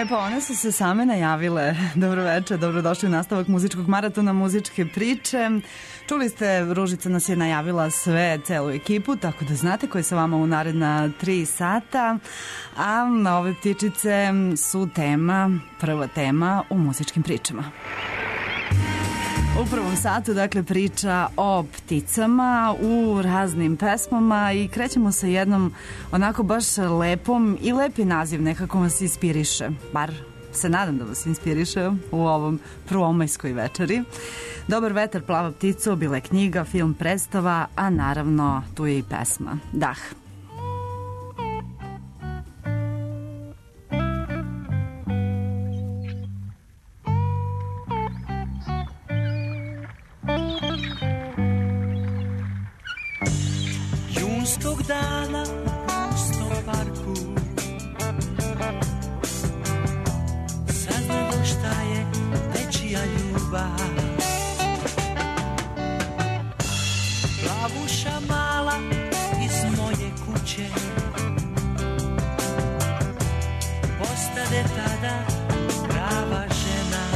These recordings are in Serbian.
Pa one su se same najavile. Dobro večer, dobrodošli u nastavak muzičkog maratona, muzičke priče. Čuli ste, Ružica nas je najavila sve, celu ekipu, tako da znate koji sa vama u naredna 3 sata. A ove ptičice su prva tema u muzičkim pričama. U prvom satu, dakle, priča o pticama u raznim pesmama i krećemo sa jednom onako baš lepom i lepi naziv, nekako vas inspiriše, bar se nadam da vas inspiriše u ovom prvomajskoj večeri. Dobar vetar, plava ptico, bila je knjiga, film, predstava, a naravno tu je i pesma Dah. Junskog dana u pustom parku saznamo šta je nečija ljubav. Plavuša mala iz moje kuće postade tada prava žena.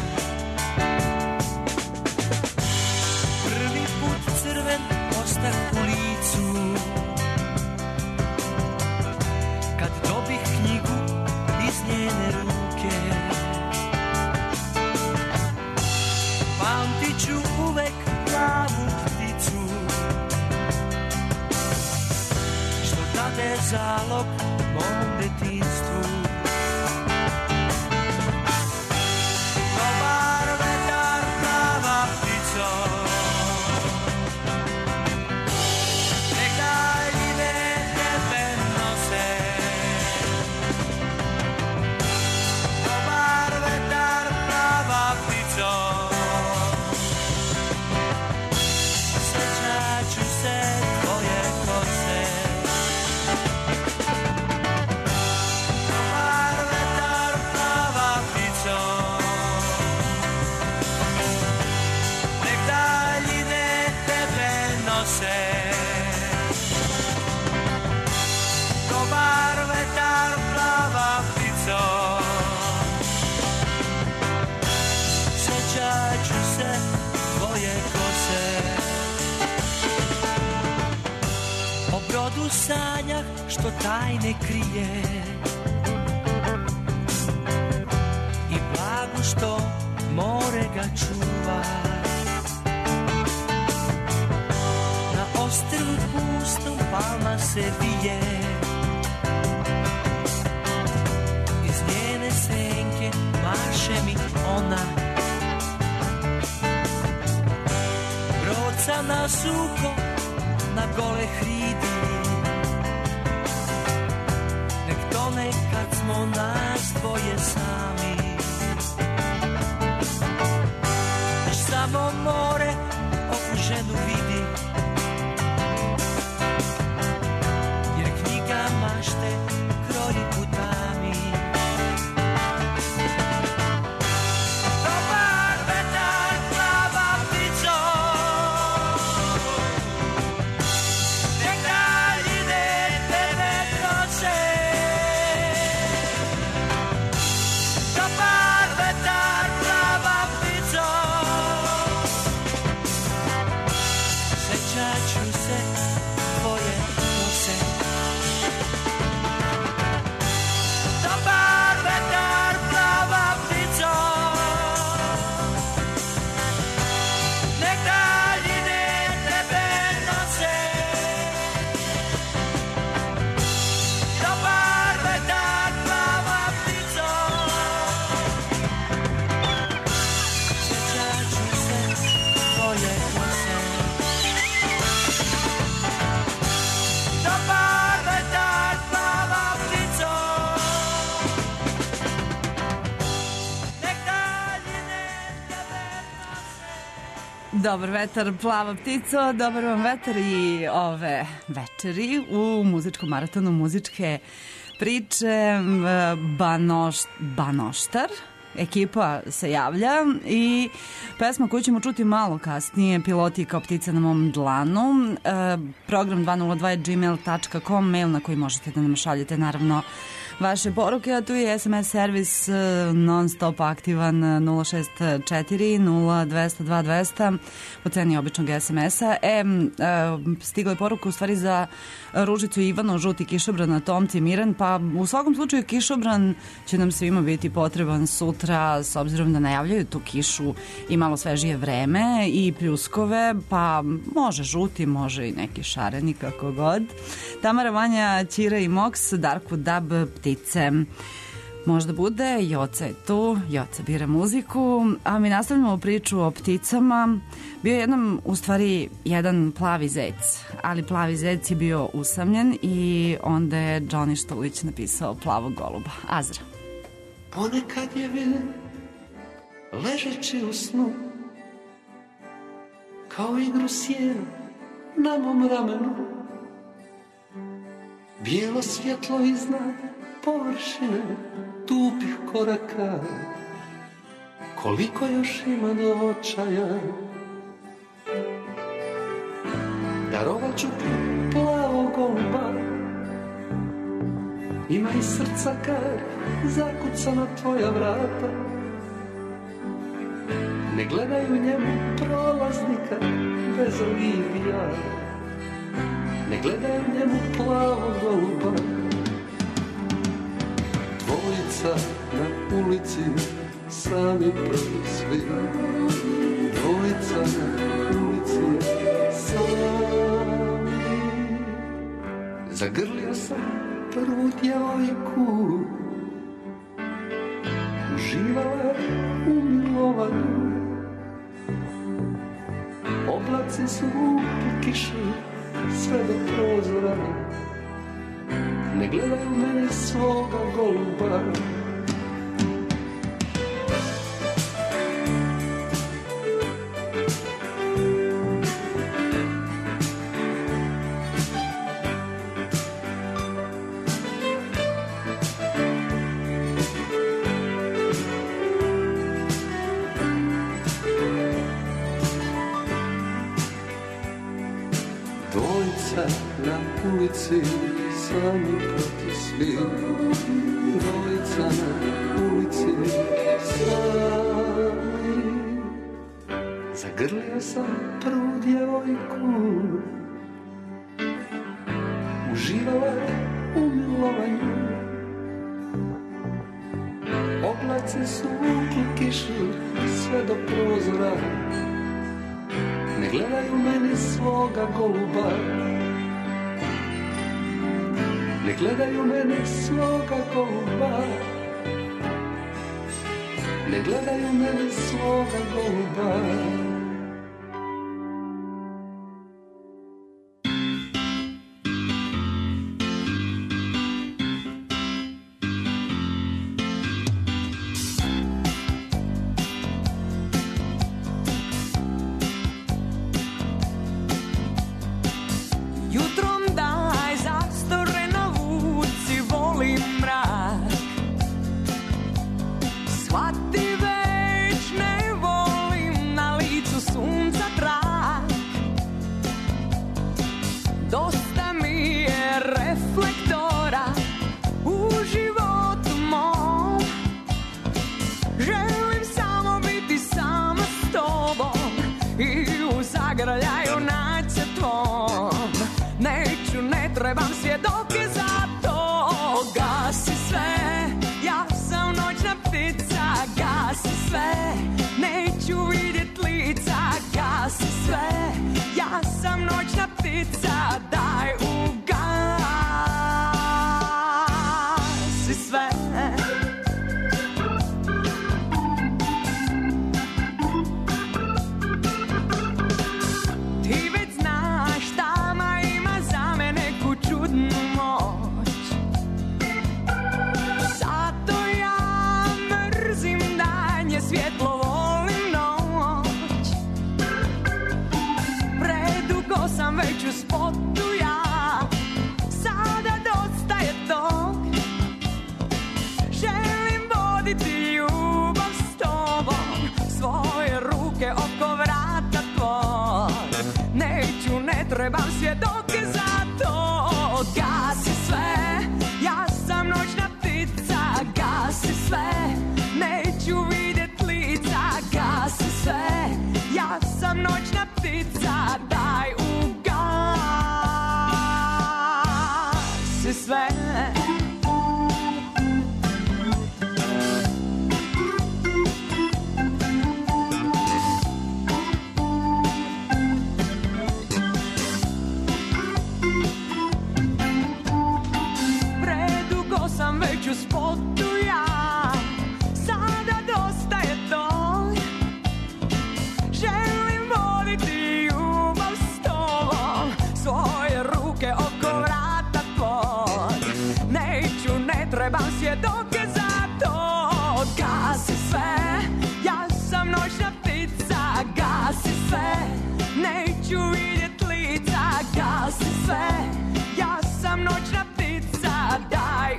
Prvi put crven ostak u licu kad dobih knjigu iz njene ruke. Pamtit ću uvek plavu pticu što dade zalog mom detinstvu. Dobar vetar, plava ptico, nek daljine tebe nose. Dobar vetar, plava ptico, sjećat ću se tvoje kose. Dobar vetar, plava ptico, nek daljine tebe nose. Dobar vetar, plava ptico, sjećat ću se tvoje kose. O brodu sanjah što tajne krije i blagu što more ga čuva. Na ostrvu pustom palma se vije, iz njene senke maše mi ona. Brodca na suho, na gole hridi, nek tone kad smo nas dvoje sami. Još samo more ovu ženu vidi, jer knjiga mašte kroji putami. Dobar vetar, plava ptico, nek daljine tebe nose. Dobar vetar, plava ptico, sjećat ću se tvoje kose. Dobar vetar, plava ptico, nek daljine tebe nose. Dobar vetar, plava ptico, sjećat ću se tvoje kose. Dobar vetar, plava ptico, nek daljine tebe nose. Dobar vetar, plava ptico, dobar vam vetar i ove večeri u muzičkom maratonu muzičke priče. Banoštar ekipa se javlja i pesma koju ćemo čuti malo kasnije, Piloti kao ptice na mom dlanu. Program 202.gmail.com, mail na koji možete da nam šaljete naravno vaše poruke, a tu je SMS servis non stop aktivan 064 0202 200 po ceni običnog SMS-a. Stigla je poruka u stvari za Ružicu Ivano, Žuti kišobran na Tomci Miran, pa u svakom slučaju kišobran će nam svima biti potreban sutra, s obzirom da najavljaju tu kišu i malo svežije vreme i pljuskove, pa može žuti, može i neki šareni, kako god. Tamara, Vanja, Ćira i Moks, Darku Dab, Ptice. Možda bude, Joca je tu, Joca bira muziku, a mi nastavljamo priču o pticama. Bio je u stvari jedan plavi zec, ali plavi zec je bio usamljen i onda je Johnny Štulić napisao Plavog goluba. Azra. Ponekad je vidim, ležeći u snu, kao igru sjena na mom ramenu, bijelo svjetlo iznad površine tupih koraka, koliko još ima do očaja. Darovat ću ti plavog goluba, ima i srca kad zakuca na tvoja vrata. Ne gledaju njemu prolaznika bez olivija, ne gledaju njemu plavog goluba. Dvojica na ulici, sami prvi svi. Dvojica na ulici, sami. Zagrlio sam prvu djevojku, uživala u milovanju. Oblaci su vukli kišu sve do prozora, ne gledaju mene svoga goluba. Na ulici sami protiv svih, dvojica na ulici sami. Zagrlio sam prvu djevojku, uživala u milovanju. Oblaci su vukli kišu sve do prozora, ne gledaju meni svoga goluba. Ne gledaju mene svoga goluba, ne gledaju mene svoga goluba. Trebam svjedoke za to. Gasi sve, ja sam noćna ptica. ptica, daj ugasi sve. Predugo sam već u spotu ja, sada dosta je to. Želim voditi ljubav s tobom, svoje ruke oko vrata tvoj. Neću, ne trebam svjedoke za to. Gasi sve, ja sam noćna ptica. Gasi sve, neću vidjet lica. Gasi sve, ja sam noćna ptica. Daj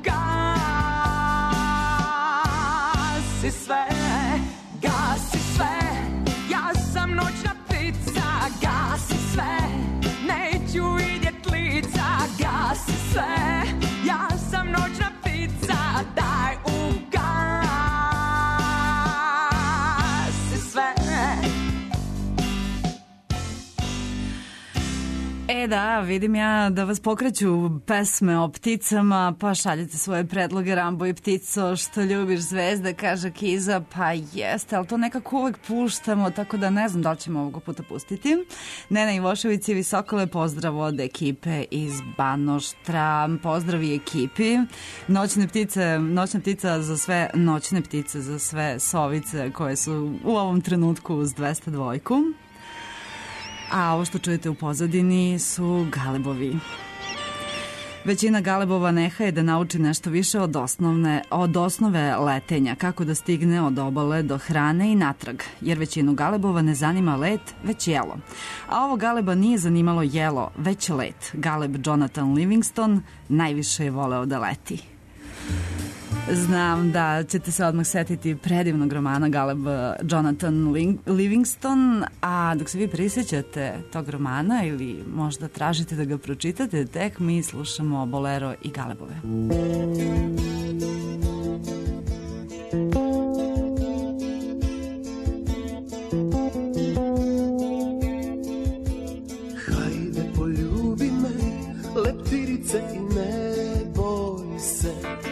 ugasi sve, gasi sve, ja sam noćna ptica. Gasi sve, neću vidjet lica. Gasi sve, ja sam noćna ptica. Daj ugasi sve. Da, vidim ja da vas pokreću pesme o pticama, pa šaljete svoje predloge. Rambo i ptico, što ljubiš zvezda, kaže Kiza. Pa jeste, ali to nekako uvek puštamo, tako da ne znam da li ćemo ovoga puta pustiti. Nena Ivošević i Visokole, pozdrav od ekipe iz Banoštra. Pozdravi ekipi. Noćne ptica za sve noćne ptice, za sve sovice koje su u ovom trenutku uz 202. A ovo što čujete u pozadini su galebovi. Većina galebova nehaje da nauči nešto više od osnove letenja, kako da stigne od obale do hrane i natrag, jer većinu galebova ne zanima let, već jelo. A ovo galeba nije zanimalo jelo, već let. Galeb Jonathan Livingston najviše je voleo da leti. Znam da ćete se odmah setiti predivnog romana Galeb Jonathan Livingston, a dok se vi prisjećate tog romana ili možda tražite da ga pročitate, tek mi slušamo Bolero i Galebove. Hajde poljubi me, leptirice i ne boj se.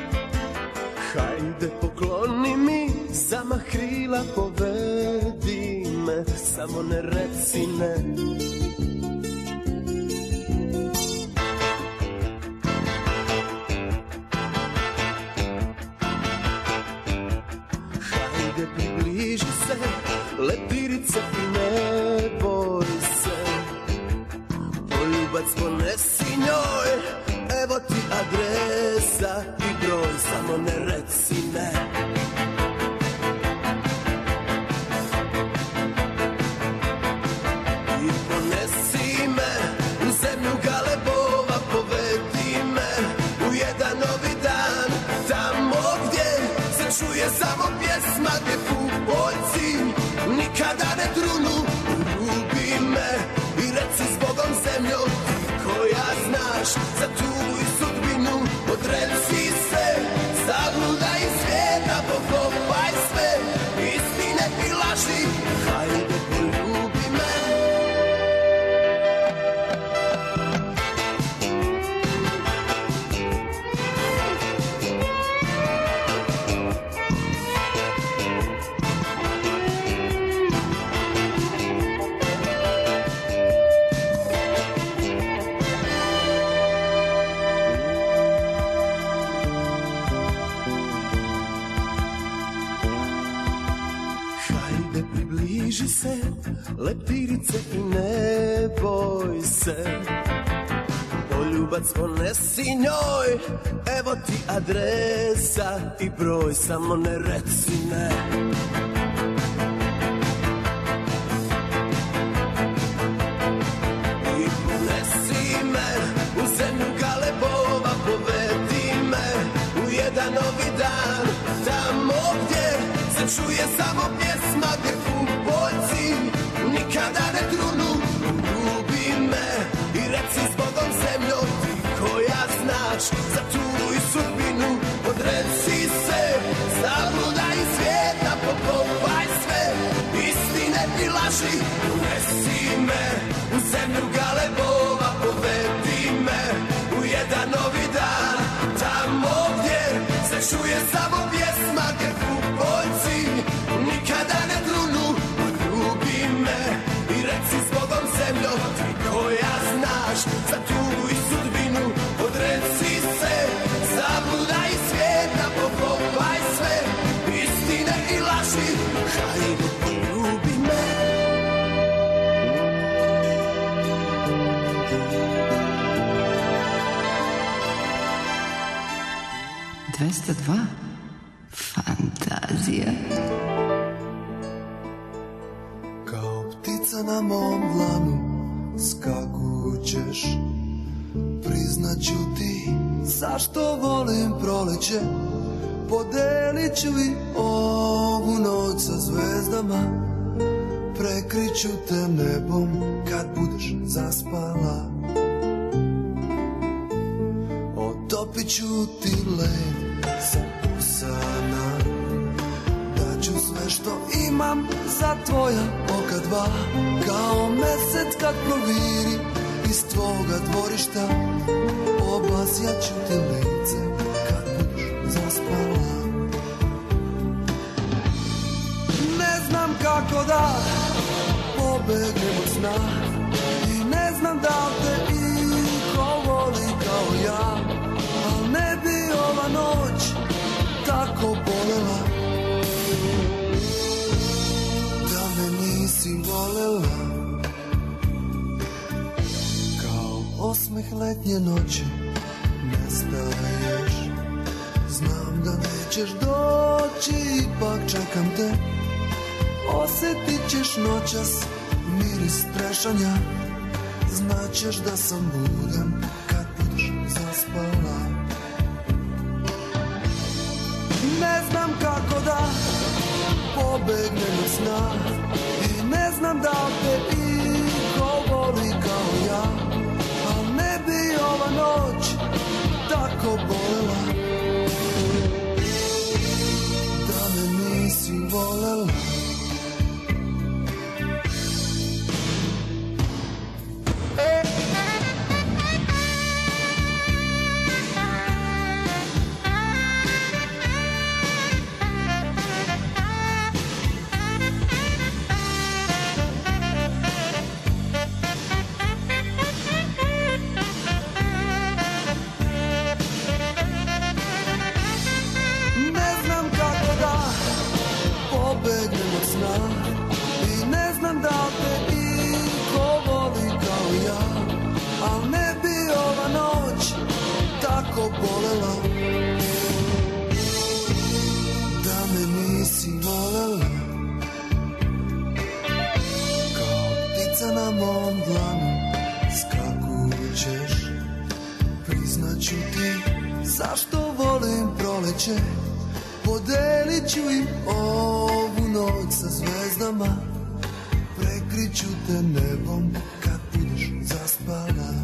Hajde pokloni mi, zamah krila povedi me, samo ne reci ne. Hajde približi se, leptirice i ne boj se. Poljubac ponesi njoj, evo ti adresa i broj, samo ne reci ne. I ponesi me u zemlju galebova, povedi me u jedan novi dan, tamo gdje se čuje samo pjesma, gdje pupoljci nikada ne trunu. Ljubi me i reci s Bogom zemljo, ti koja znaš za tugu i sudbinu, odreci se, zagludaj svijeta, pokopaj sve, istine i laži, hajde poljubi me. Približi se, leptirice i ne boj se. Poljubac ponesi njoj, evo ti adresa i broj, samo ne reci ne. I ponesi me u zemlju galebova, povedi me u jedan novi dan, tamo gdje se čuje samo pjesma, gdje pupoljci nikada ne trunu. Ljubi me i reci s Bogom zemljo, ti koja znaš za tugu i sudbinu, odreci se, zabludaj svijeta po za tugu i sudbinu odreci se, zabudaj svijeta, pokopaj sve, istine i laži, hajde poljubi me. 202 Fantazija. Kao ptica na mom dlanu skakućeš, priznaću ti zašto volim proleće, podelit ću i ovu noć sa zvezdama, prekriću te nebom kad budeš zaspala, otopit ću ti led sa usana, daću sve što imam za tvoja oka dva, kao mesec kad proviri iz tvoga dvorišta, obasjaću ti lice kad budeš zaspala. Ne znam kako da pobegnem od sna i ne znam da te iko voli kao ja, al ne bi ova noć tako bolela da me nisi volela. Kao osmeh letnje noći nestaješ, znam da nećeš doći, ipak čekam te, osjetit ćeš noćas miris trešanja, znaćeš da sam budan kad budeš zaspala. Ne znam kako da pobegnem od sna i ne znam da te iko voli kao ja, al ne bi ova noć tako bolela da me nisi volela. Bolela da me nisi volela. Kao ptica na mom dlanu skakućeš, priznaću ti zašto volim proleće, podelit ću im ovu noć sa zvezdama, prekriću te nebom kad budeš zaspala,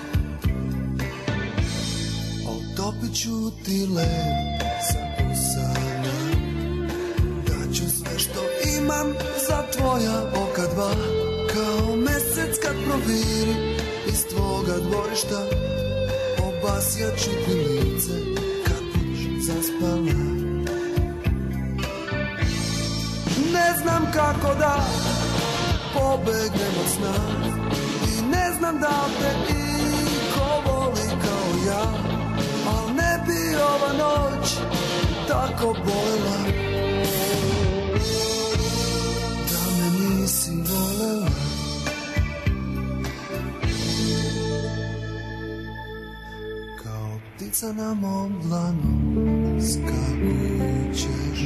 otopit ću ti led sa usana, daću sve što imam za tvoja oka dva, kao mesec kad proviri iz tvoga dvorišta, obasjaću ti lice kad budeš zaspala. Ne znam kako da pobegnem od sna i ne znam da te iko voli kao ja, al ne bi ova noć tako bolela da me nisi volela. Kao ptica na mom dlanu skakućeš.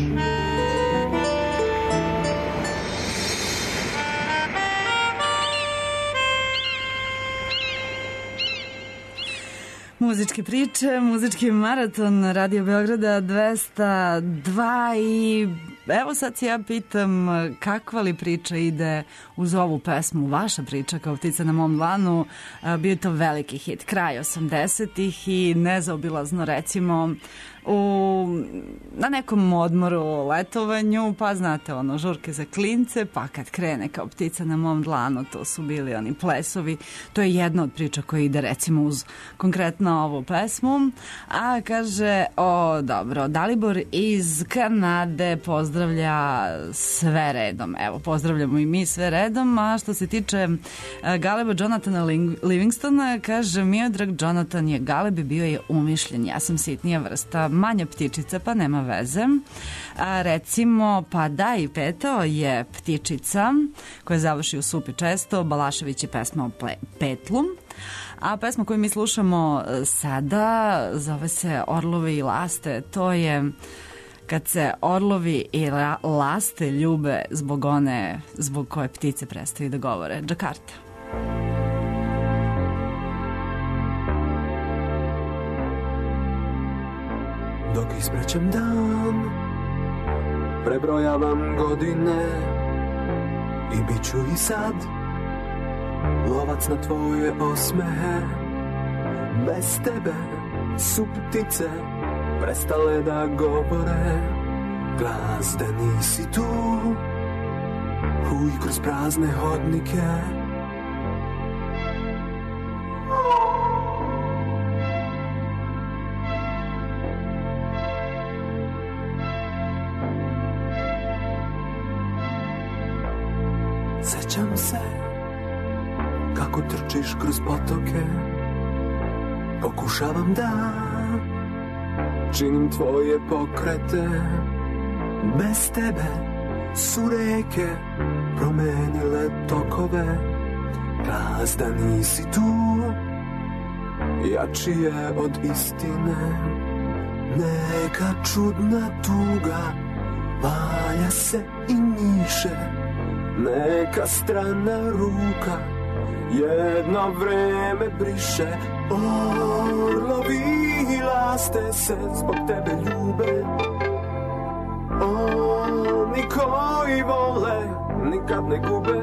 Muzičke priče, muzički maraton Radio Beograda 202 i evo sad se ja pitam kakva li priča ide uz ovu pesmu, vaša priča kao ptica na mom dlanu, bio je to veliki hit, kraj 80-ih i nezaobilazno recimo na nekom odmoru, letovanju, pa znate ono, žurke za klince, pa kad krene kao ptica na mom dlanu, to su bili oni plesovi, to je jedna od priča koja ide recimo uz konkretno ovu pesmu, a kaže, dobro, Dalibor iz Kanade, pozdrav pozdravlja sve redom. Evo, pozdravljamo i mi sve redom, a što se tiče Galeba Jonathana Livingstona, kaže Miodrag Jonathan je Galeb i bio je umišljen. Ja sam sitnija vrsta, manja ptičica, pa nema veze. Recimo, pa da, i petao je ptičica koja završi u supi često. Balašević je pesma o petlu. A pesma koju mi slušamo sada zove se Orlovi i laste. To je kad se orlovi i laste ljube zbog one zbog koje ptice prestaju da govore. Džakarta. Dok isprećem dan, prebrojavam godine i bit ću i sad lovac na tvoje osmehe. Bez tebe su ptice prestale da govore. Glas da nisi tu, huj kroz prazne hodnike. Sećam se kako trčiš kroz potoke. Pokušavam da činim tvoje pokrete. Bez tebe su reke promenile tokove. Glas da nisi tu, jači je od istine. Neka čudna tuga valja se i njiše. Neka strana ruka jedno vreme briše. Orlovi i laste se zbog tebe ljube. Oni koji vole nikad ne gube.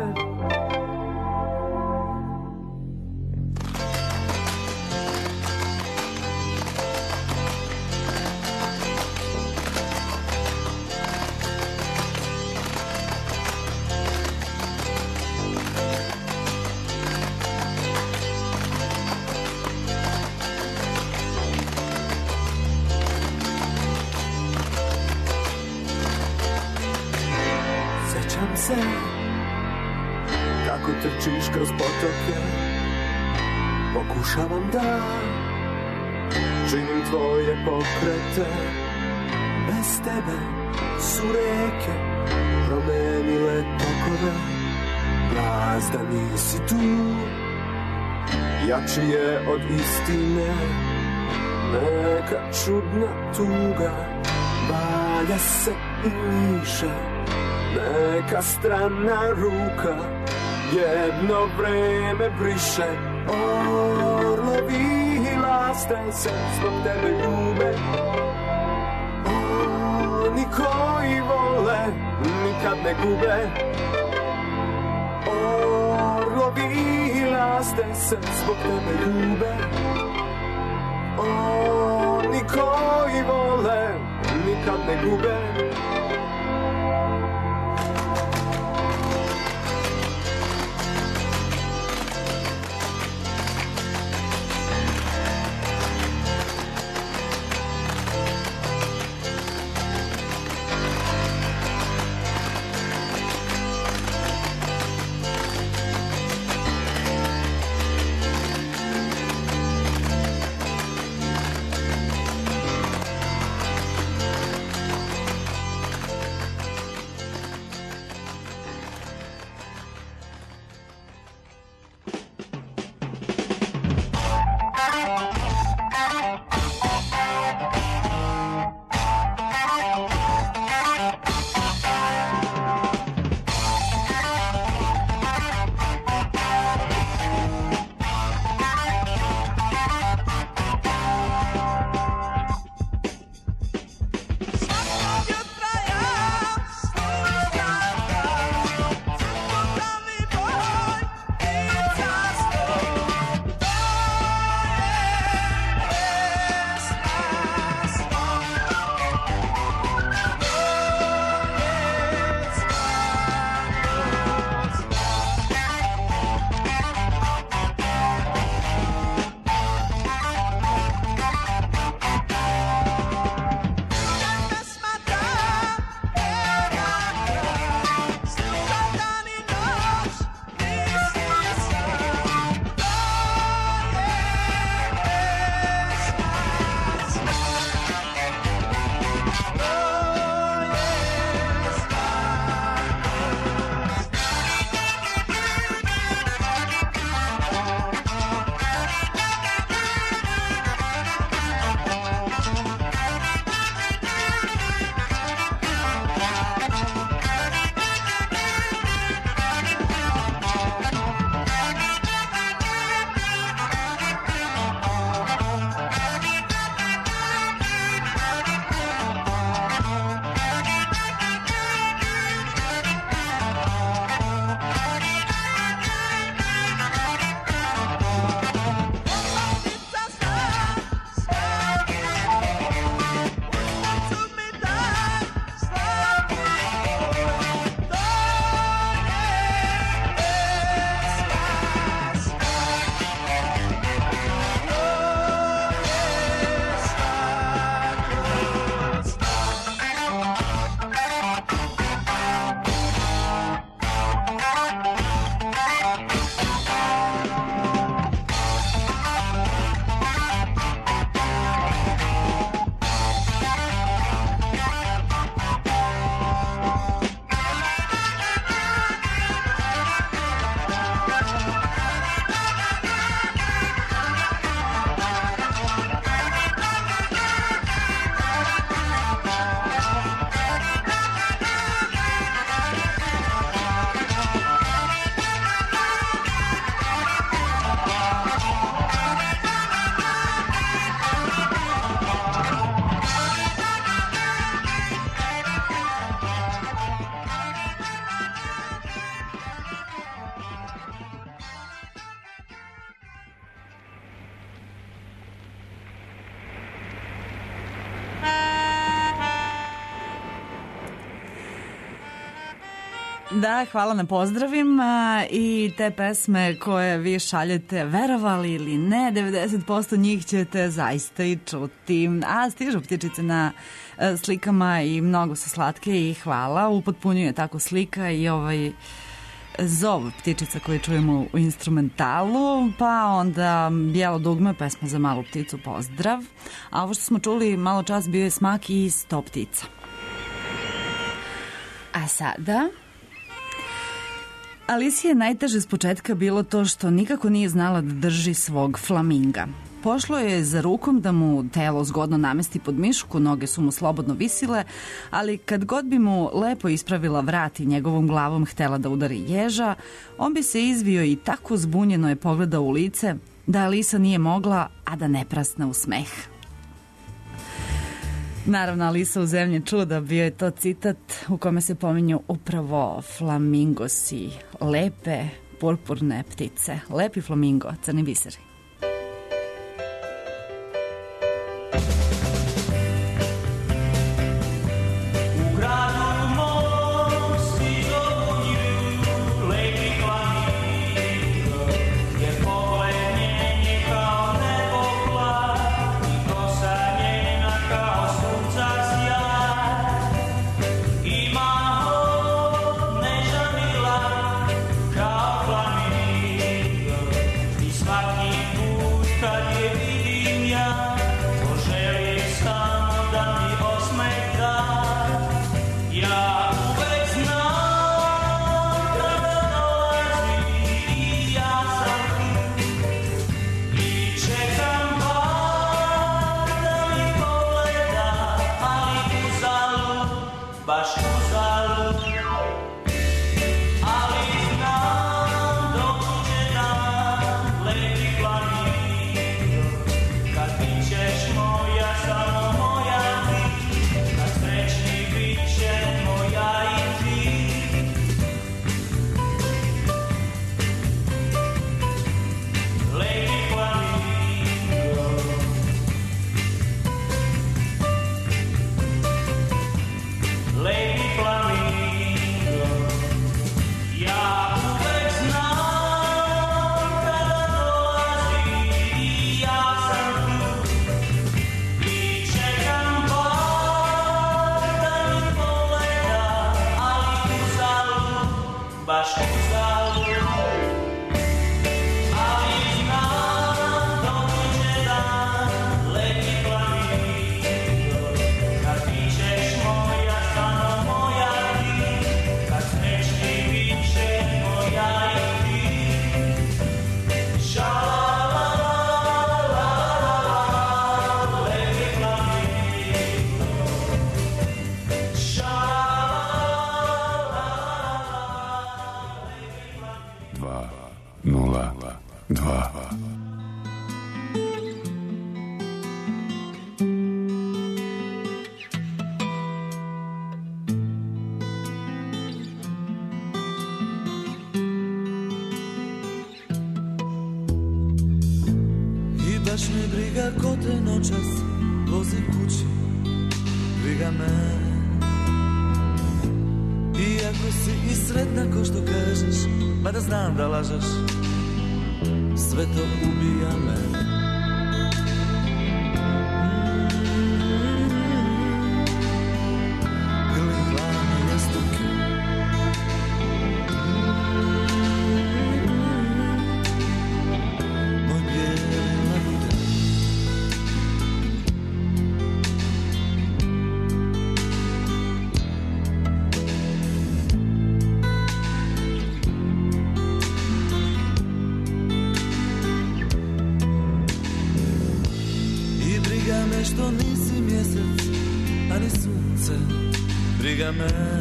Kako trčiš kroz potoke. Pokušavam da činim tvoje pokrete. Bez tebe su reke promenile tokove. Glas da nisi tu, jači je od istine. Neka čudna tuga valja se i njiše. Neka strana ruka jedno vreme briše. Orlovi i laste se zbog tebe ljube. Oni koji vole nikad ne gube. Orlovi i laste se zbog tebe ljube. Oni koji vole nikad ne gube. Da, hvala na pozdravima i te pesme koje vi šaljete, verovali ili ne, 90% njih ćete zaista i čuti. A stižu ptičice na slikama i mnogo su slatke i hvala. Upotpunjuje tako slika i ovaj zov ptičica koju čujemo u instrumentalu, pa onda Bijelo dugme, pesma za malu pticu, pozdrav. A ovo što smo čuli malo čas bio je Smak i 100 ptica. A sada... Alisiji je najteže s početka bilo to što nikako nije znala da drži svog flaminga. Pošlo je za rukom da mu telo zgodno namesti pod mišku, noge su mu slobodno visile, ali kad god bi mu lepo ispravila vrat i njegovom glavom htela da udari ježa, on bi se izvio i tako zbunjeno je pogledao u lice da Alisa nije mogla, a da ne prasne u smeh. Naravno, Alisa u zemlji čuda, bio je to citat u kome se pominju upravo flamingosi, lepe purpurne ptice. Lepi flamingo, crni biseri. Baš me briga ko te noćas vozi kući, briga me. Iako si i sretna ko što kažeš, mada znam da lažeš, sve to ubija me. Što nisi mjesec, ani sunce, briga me.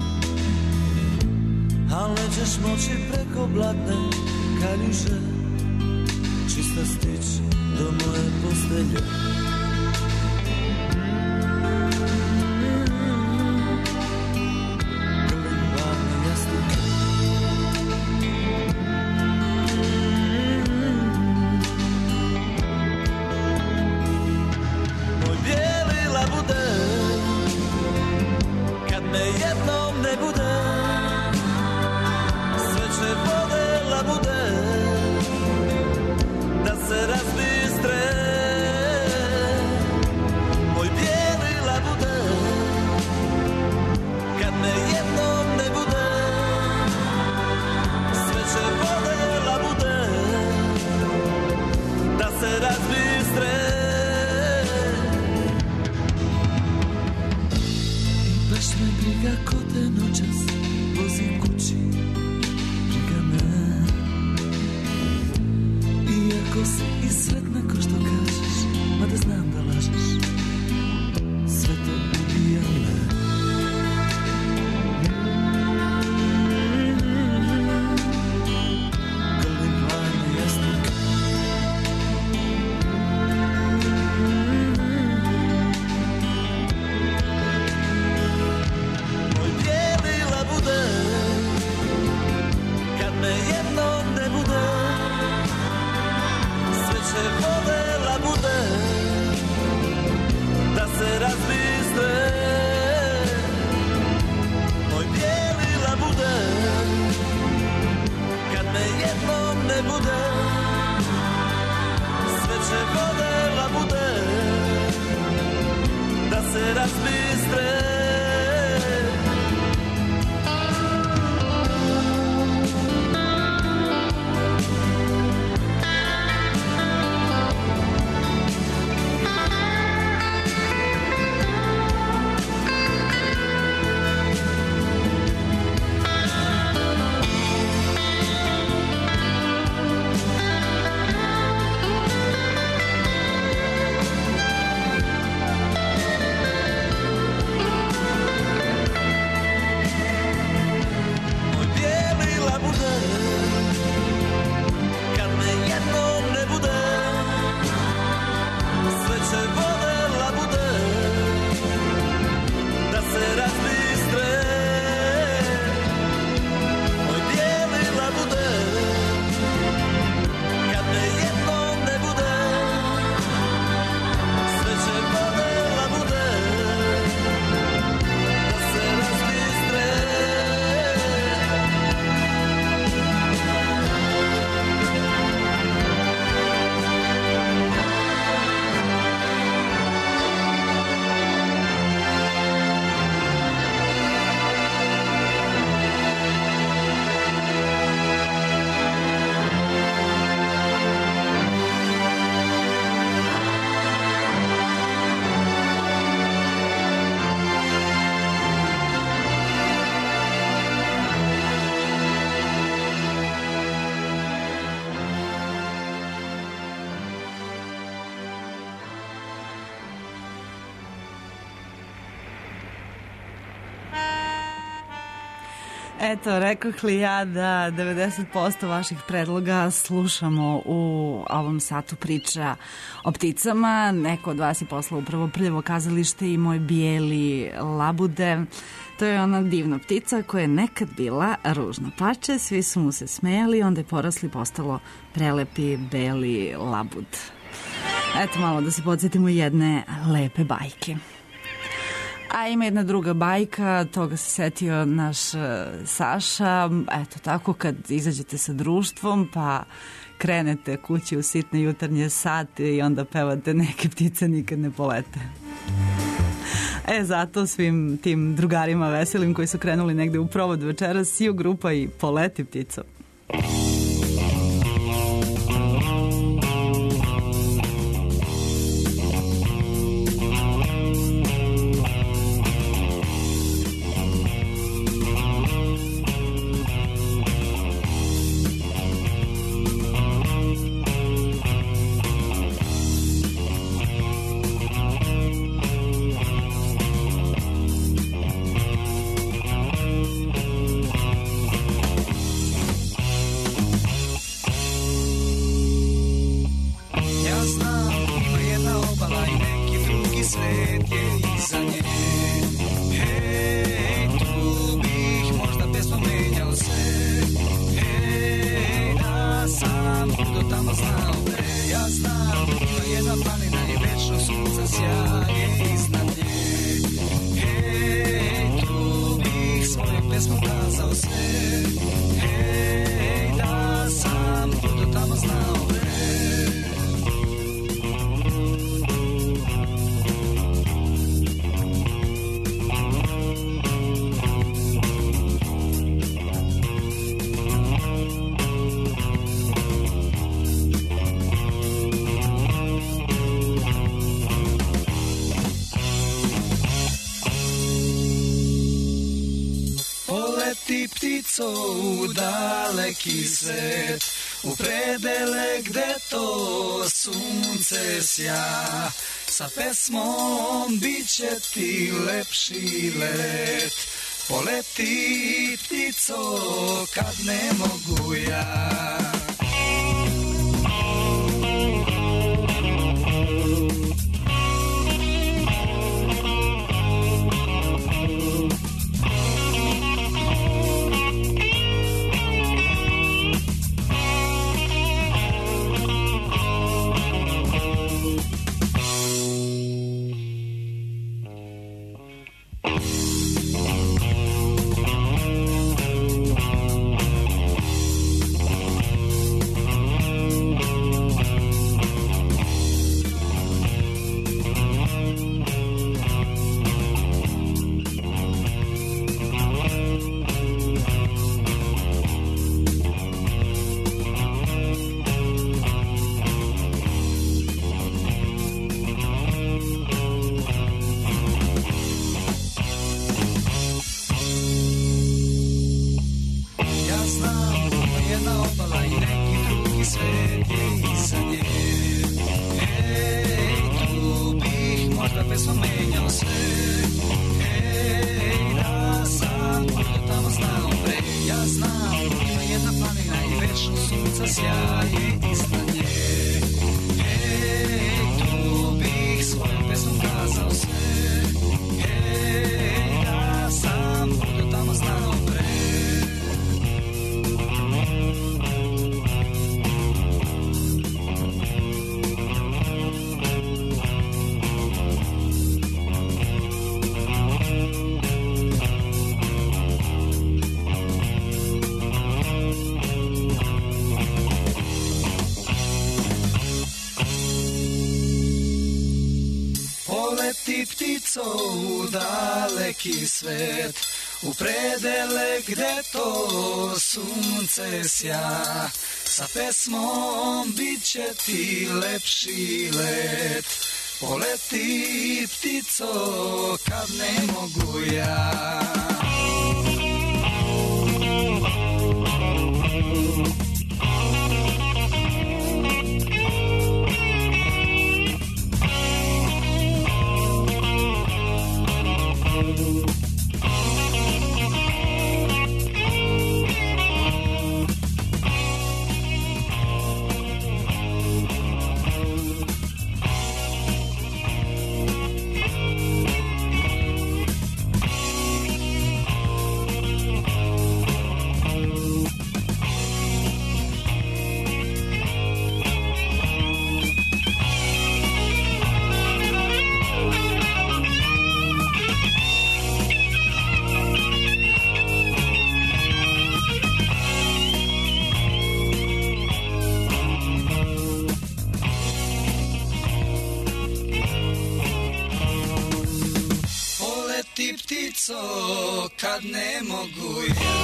Al nećeš moći preko blatne kaljuže čista stić do moje postelje. se razbistre. I baš me briga ko te noćas vozi kući, briga me. Iako si i sretna ko što kažeš, mada znam da lažeš, sve to ubija me. Eto, rekoh li ja da 90% vaših predloga slušamo u ovom satu priča o pticama. Neko od vas je poslao upravo Prljavo kazalište i Moj bijeli labude. To je ona divna ptica koja je nekad bila ružna pače, svi su mu se smejali, onda je porasli postalo prelepi beli labud. Eto, malo da se podsjetimo jedne lepe bajke. A ima jedna druga bajka, toga se setio naš Saša. Eto tako, kad izađete sa društvom pa krenete kući u sitne jutarnje sate i onda pevate Neke ptice nikad ne polete. Zato svim tim drugarima veselim koji su krenuli negde u provod večeras, siju grupa i Poleti ptico. ptico u daleki svet, u predele gde to sunce sja. Sa pesmom bit će ti lepši let, poleti ptico kad ne mogu ja. U daleki svet, u predele gde to sunce sja. Sa pesmom bit će ti lepši let, poleti ptico kad ne mogu ja. Kad ne mogu ja.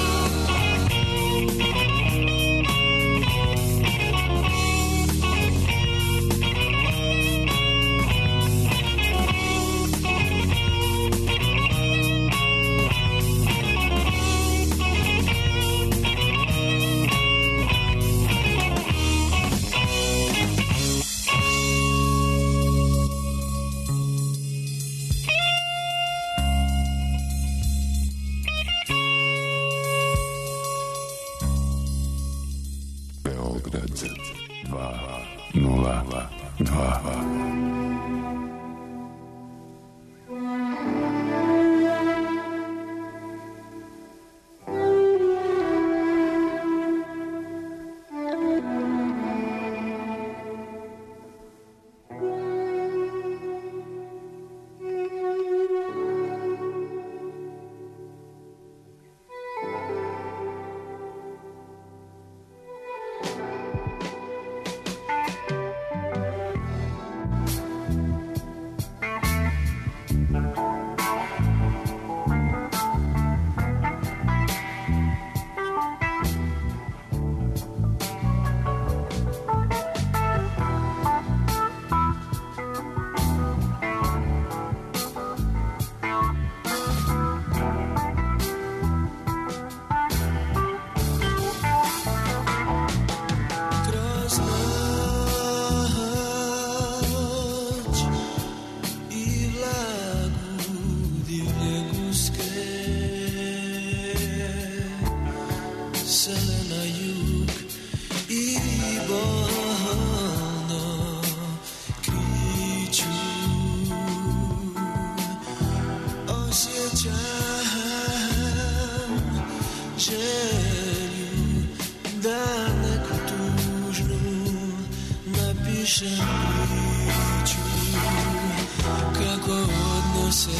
se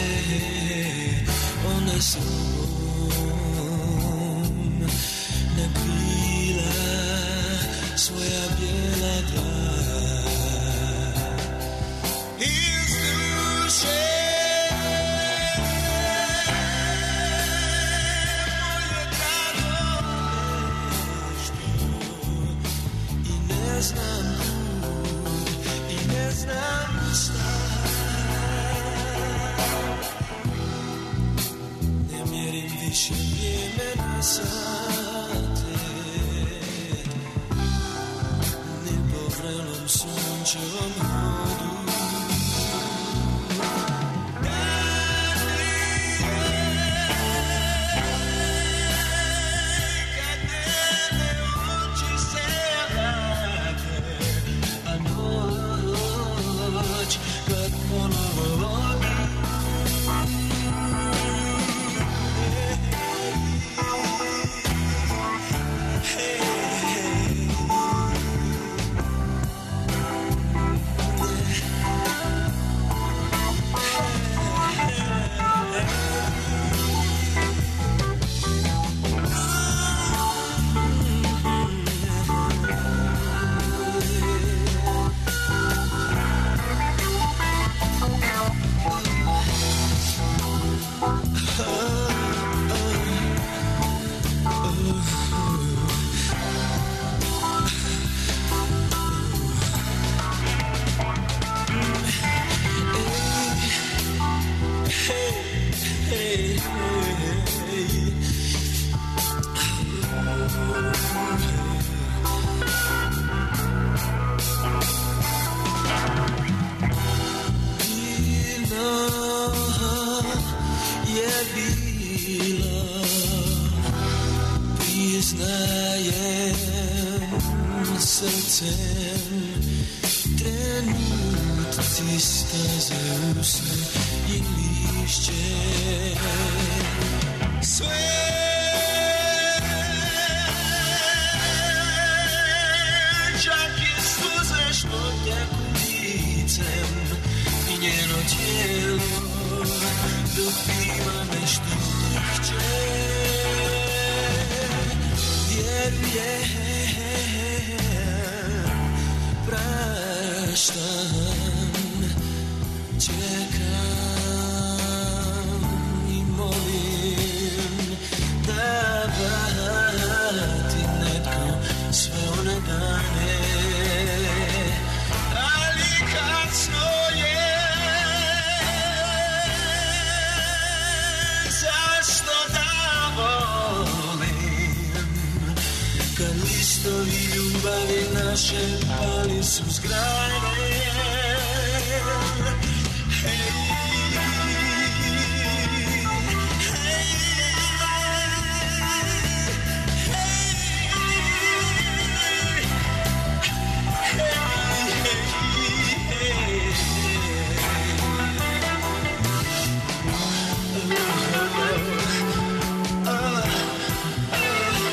one su na krila svoja bijela dva iz duše moje drago nešto i ne znam kud i ne znam šta. Više vrijeme na sate ni po vrelom sunčevom hodu. Kad njene oči se vrate, a noć kad ponovo vodi. Trenutci staze usne i lišće sve čak i suze što teku licem i njeno tijelo dobiva nešto tehće vjerujem praštam, čekam i molim da vrati netko sve one dane, ali kasno je, zašto da volim, kad listovi ljubavi naše pali su zgrane.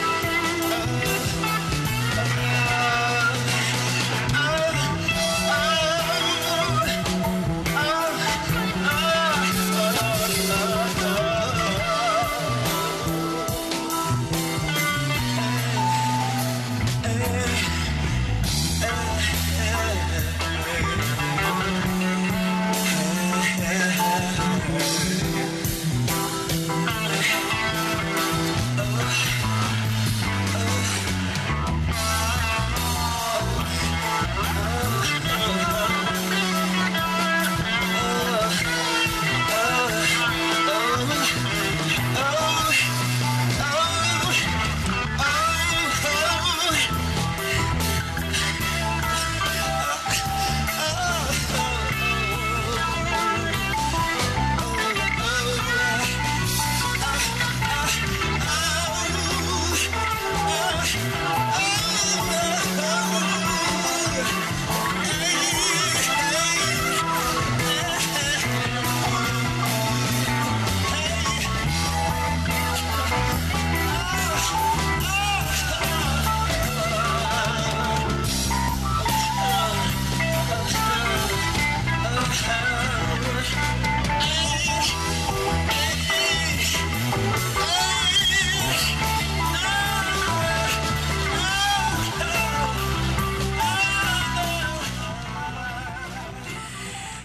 Oh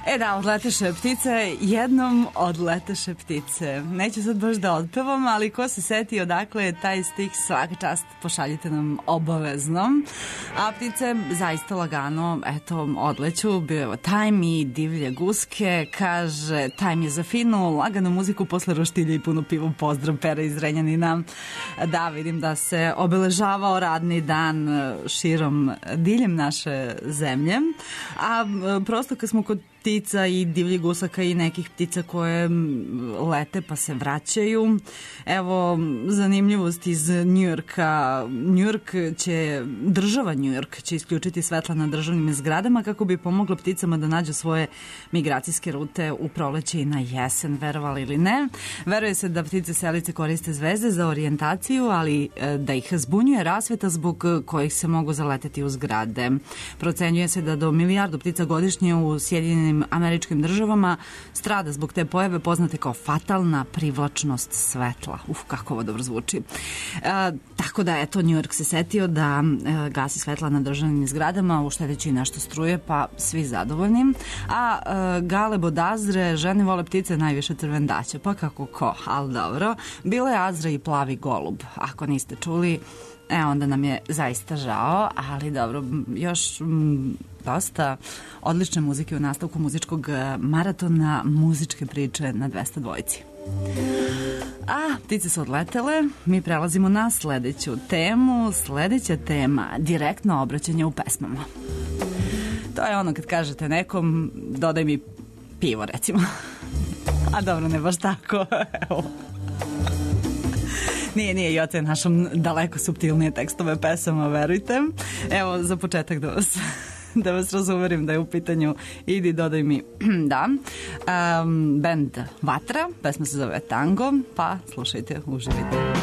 Da, odleteše ptice, jednom odleteše ptice. Neću sad baš da otpevam, ali ko se seti odakle je taj stih, svaka čast, pošaljite nam obavezno. A ptice zaista lagano, eto, odleću, bio je Time i divlje guske, kaže, Time je za finu, laganu muziku posle roštilja i puno pivo, pozdrav Pera iz Renjanina. Da, vidim da se obeležavao radni dan širom diljem naše zemlje, a prosto kad smo kod ptica i divljih gusaka i nekih ptica koje lete pa se vraćaju. Evo, zanimljivost iz Njujorka. Država Njujork će isključiti svetla na državnim zgradama kako bi pomoglo pticama da nađu svoje migracijske rute u proleće i na jesen, verovali ili ne. Veruje se da ptice selice koriste zvezde za orijentaciju, ali da ih zbunjuje rasveta zbog kojih se mogu zaleteti u zgrade. Procenjuje se da do 1 milijardu ptica godišnje u Sjedinjenim Američkim državama strada zbog te pojave poznate kao fatalna privlačnost svetla. Kako ovo dobro zvuči. Tako da, eto, New York se setio da gasi svetla na državnim zgradama, uštedeći nešto struje, pa svi zadovoljni. A galeb od Azre, žene vole ptice najviše crvendaće, pa kako ko, ali dobro. Bilo je Azra i plavi golub. Ako niste čuli, onda nam je zaista žao, ali dobro, još dosta odlične muzike u nastavku muzičkog maratona muzičke priče na 202. A ptice su odletele, mi prelazimo na sledeću temu. Sledeća tema, direktno obraćanje u pesmama. To je ono kad kažete nekom, dodaj mi pivo, recimo. A dobro, ne baš tako. Evo. Nije, Joce našom daleko suptilnije tekstove pesama, verujte. Evo, za početak da vas razuverim da je u pitanju idi, dodaj mi, da. Band Vatra, pesma se zove Tango, pa slušajte, uživite.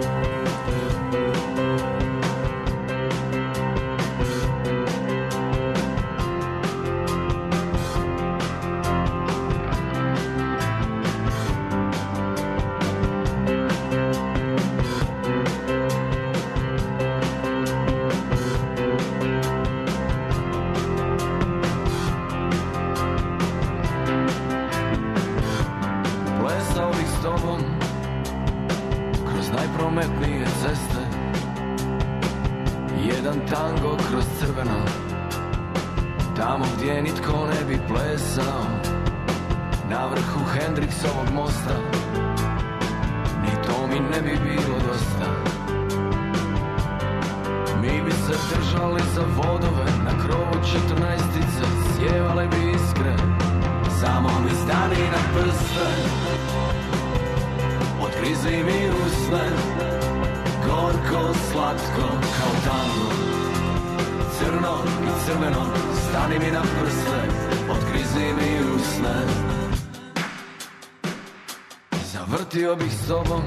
Zavrtio bih s tobom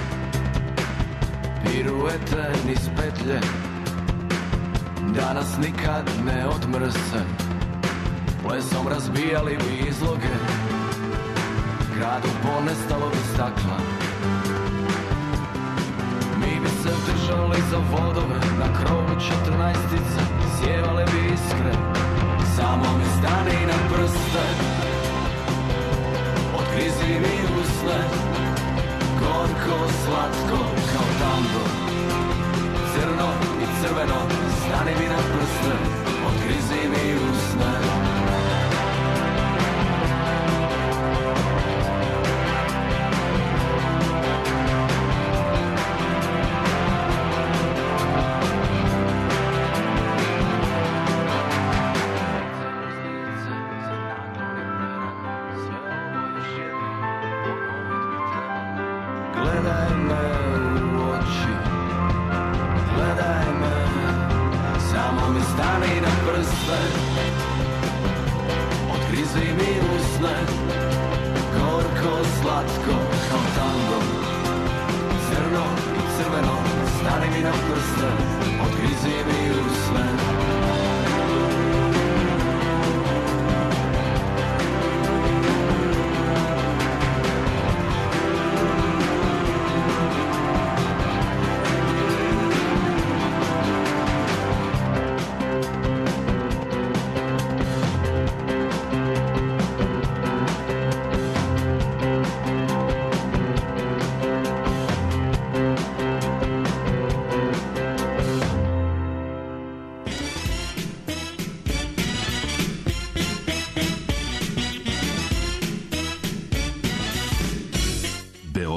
piruete niz petlje, da nas nikad ne odmrse. Plesom razbijali bi izloge, gradu ponestalo bi stakla. Mi bi se držali za vodove, na krovu 14-ice sjevale bi iskre. Samo mi stani na prste, otkrizi mi usne, gorko, slatko kao tango. Crno i crveno, stani mi na prste, otkrizi mi usne.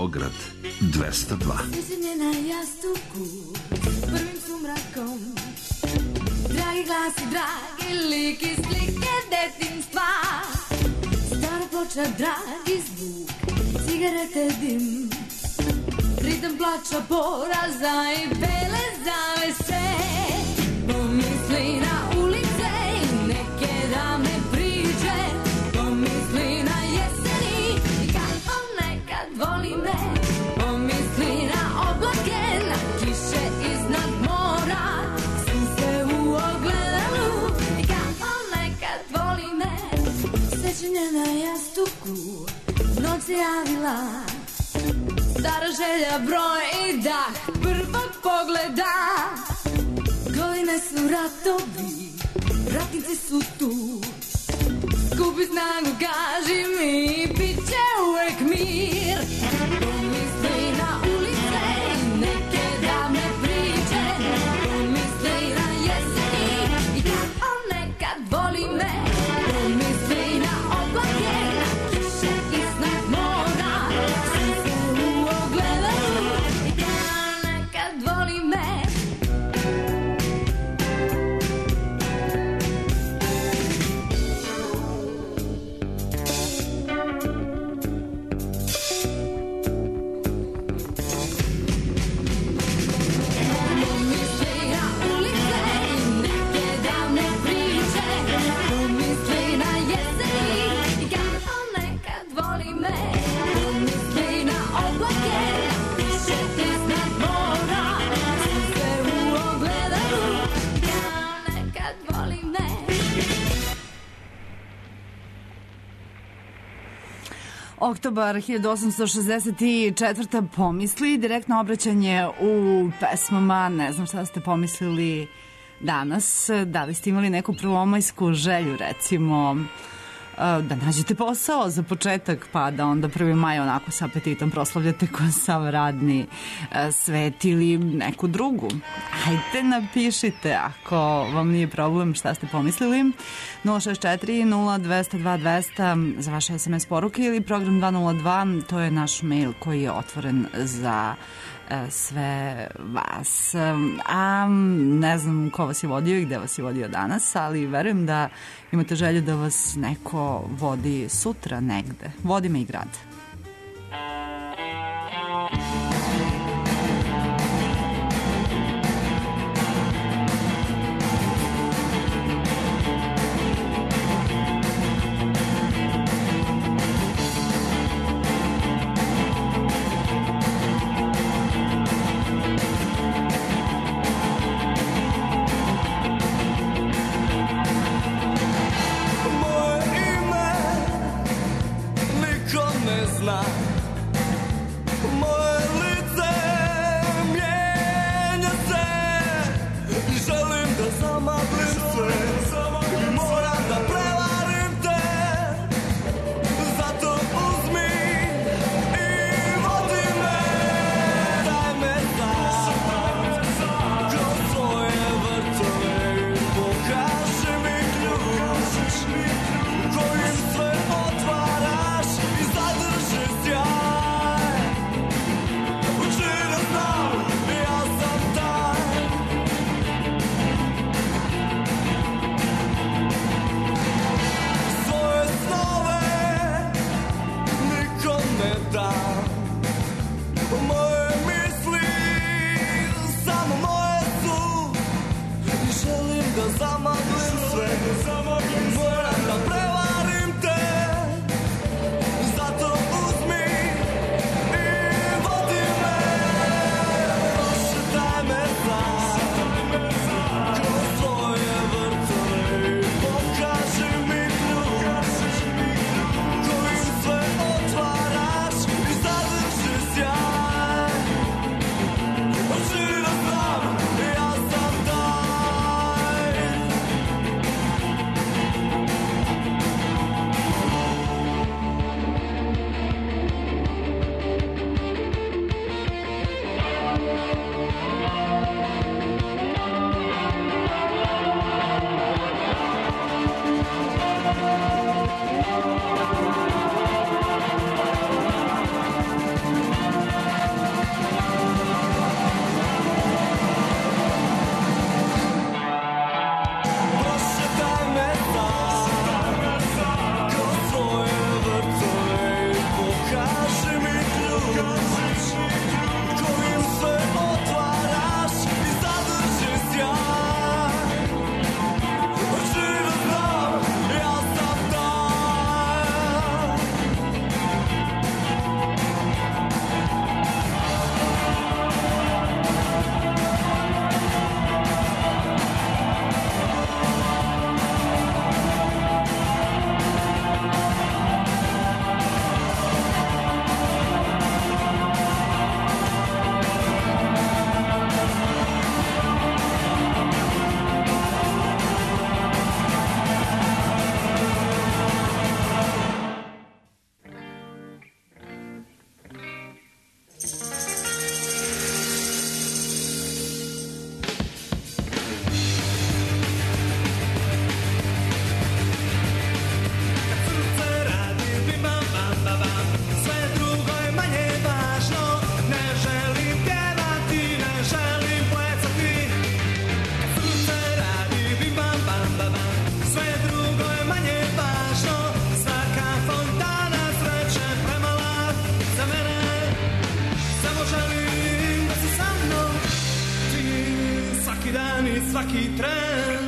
Beograd 202. Sjećanje na jastuku prvim sumrakom, dragi glas i dragi lik iz slike detinjstva, stara ploča, dragi zvuk, cigarete, dim, ritam plača, poraza i bele zavese. Pomisli na ulice i neke davne priče, pomisli na jeseni i kako nekad voli me, pomisli na oblake, na kiše iznad mora, sunce u ogledalu i kako nekad voli me. Sećanje na jastuku, noć se javila, stara želja, broj i dah prvog pogleda. Godine su ratovi, ratnici su tu, skupi snagu, kaži mi, bit će uvek mir. Pomisli na ulice i neke davne priče, pomisli na jeseni i kako nekad voli me, pomisli na oblake, na kiše iznad mora, sunce u ogledalu i kako nekad voli me. Oktobar 1864. Pomisli, direktno obraćanje u pesmama. Ne znam šta ste pomislili danas. Da li ste imali neku prvomajsku želju, recimo da nađete posao za početak, pa da onda 1. maj onako sa apetitom proslavljate ko sav radni svet, ili neku drugu. Hajde, napišite ako vam nije problem šta ste pomislili. 064 0202 200 za vaše SMS poruke ili program 202, to je naš mail koji je otvoren za sve vas. A ne znam ko vas je vodio i gde vas je vodio danas, ali verujem da imate želju da vas neko vodi sutra negde. Vodi me i grad. Kojim sve otvaraš i zadrži sjaj. svaki tren.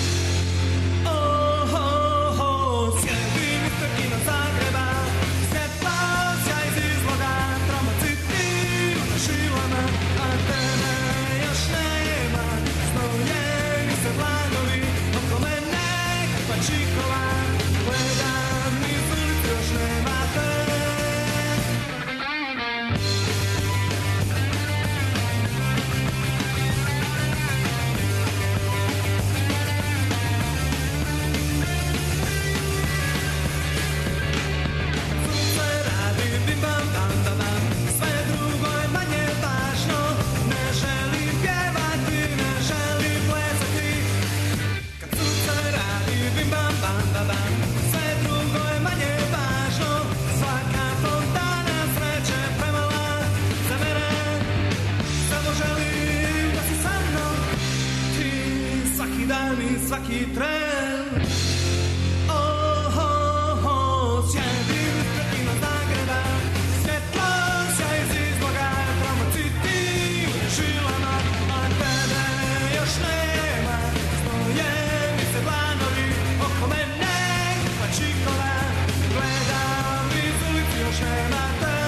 Oh, oh, oh, sjedim iz Trkina Zagreba, svjetla sjaj iz izloga, tramociti na šilama, a tebe još nema. Snojeni se vlagovi, oko mene kakva čikova, gledam iz ulici još nema te. Svaki tren. Oh, oh, oh, sjedim iz Trkina Zagreba, svjetlo sjaj iz izloga, tramociti u žilama, a tebe još nema. Snojeni se planovi oko mene, pa čikova, gledam iz ulici još nema te.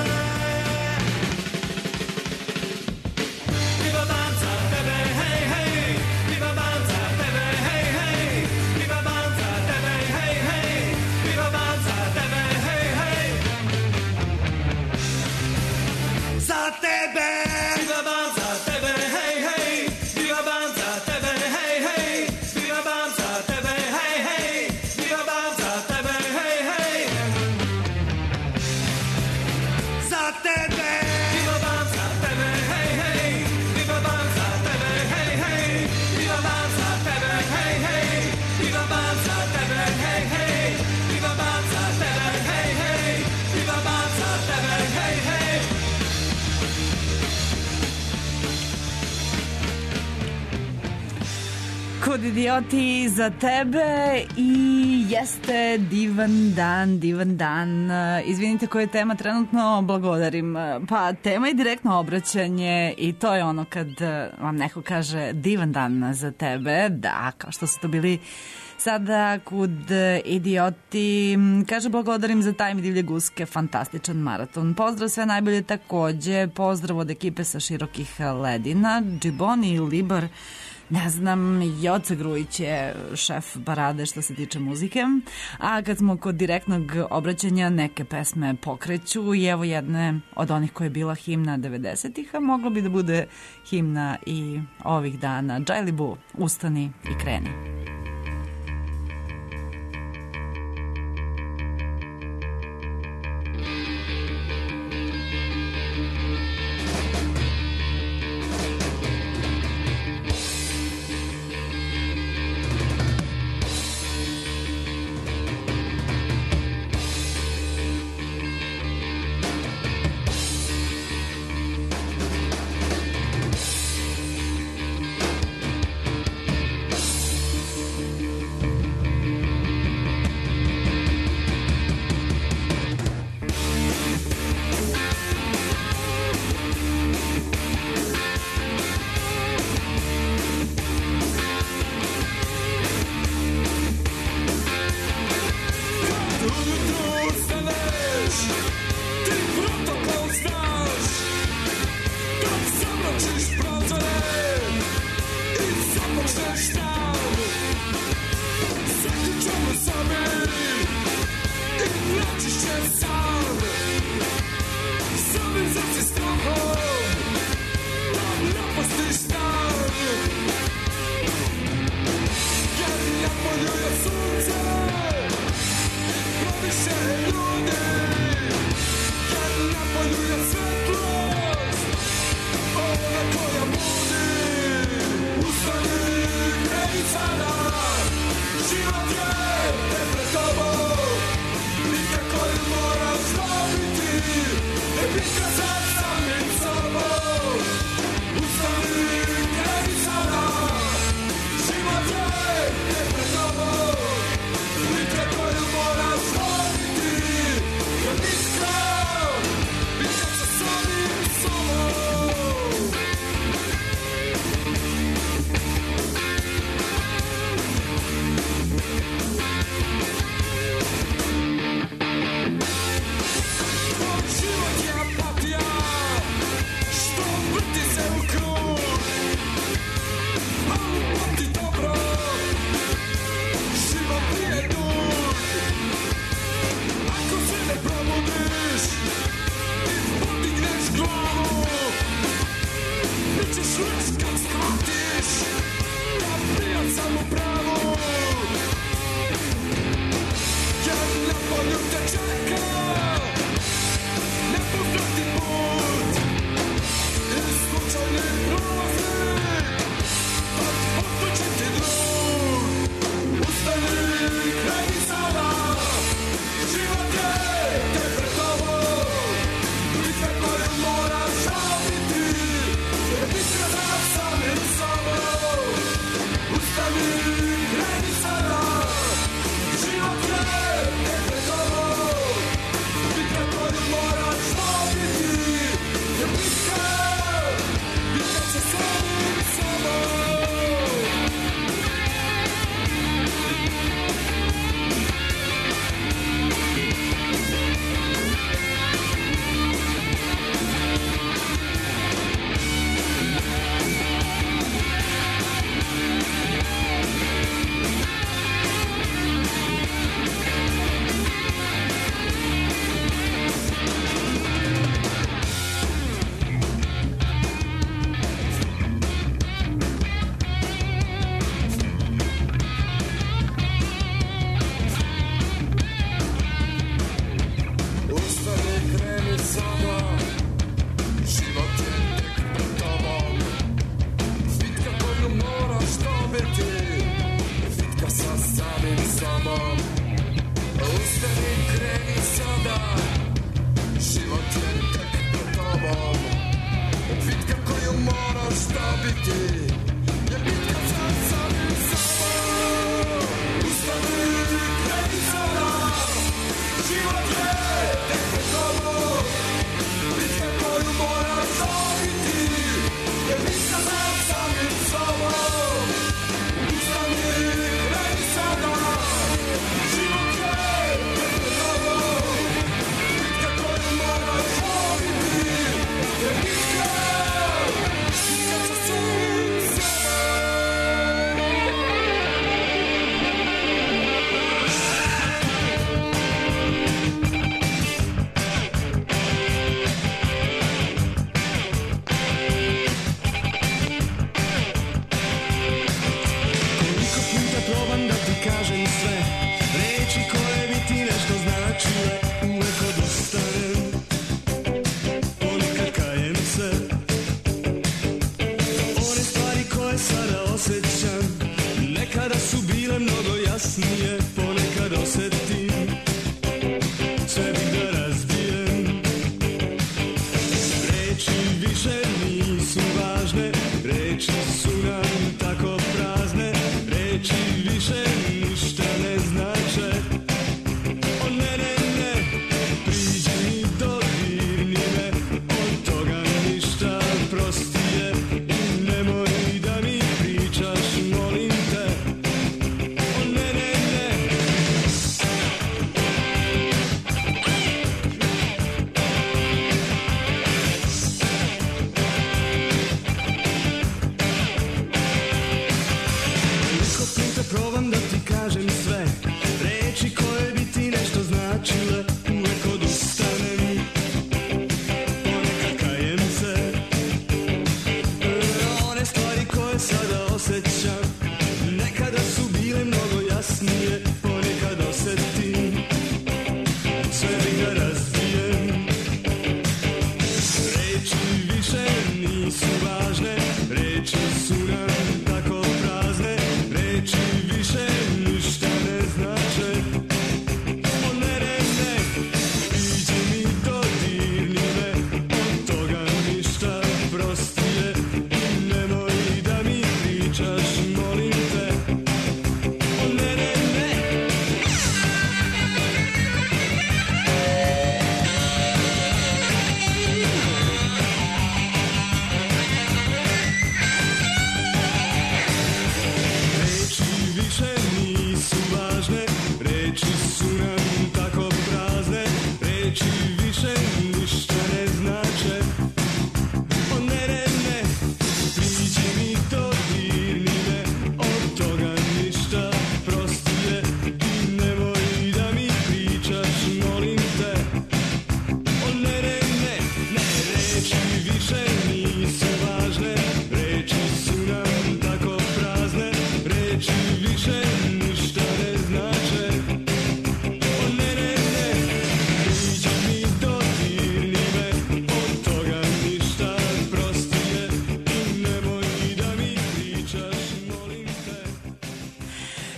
Viva ban za tebe, hej, hej, viva ban za tebe, hej, hej, viva ban za tebe, hej, hej, viva ban za tebe, hej, hej, za tebe, viva ban za tebe, hej, hej, viva ban za tebe, hej, hej, viva ban za tebe, hej, hej, viva ban za tebe, hej, hej, za tebe, viva ban za tebe, hej, hej, viva ban za tebe, hej, hej, viva ban za tebe, hej, hej, viva ban za tebe, hej, hej, viva ban za tebe, hej, hej, viva ban za tebe, hej, hej. Kod idioti za tebe i jeste divan dan, divan dan. Izvinite koja je tema trenutno, blagodarim. Pa tema je direktno obraćanje i to je ono kad vam neko kaže divan dan za tebe, da, kao što su to bili sada kod idioti. Kaže blagodarim za Time i divlje guske, fantastičan maraton. Pozdrav sve najbolje takođe, pozdrav od ekipe sa širokih ledina, Džiboni i Libar. Ne znam, Joce Grujić je šef barade što se tiče muzike. A kad smo kod direktnog obraćanja, neke pesme pokreću i evo jedne od onih koja je bila himna 90-ih, a moglo bi da bude himna i ovih dana. Džajli Bu, ustani i kreni.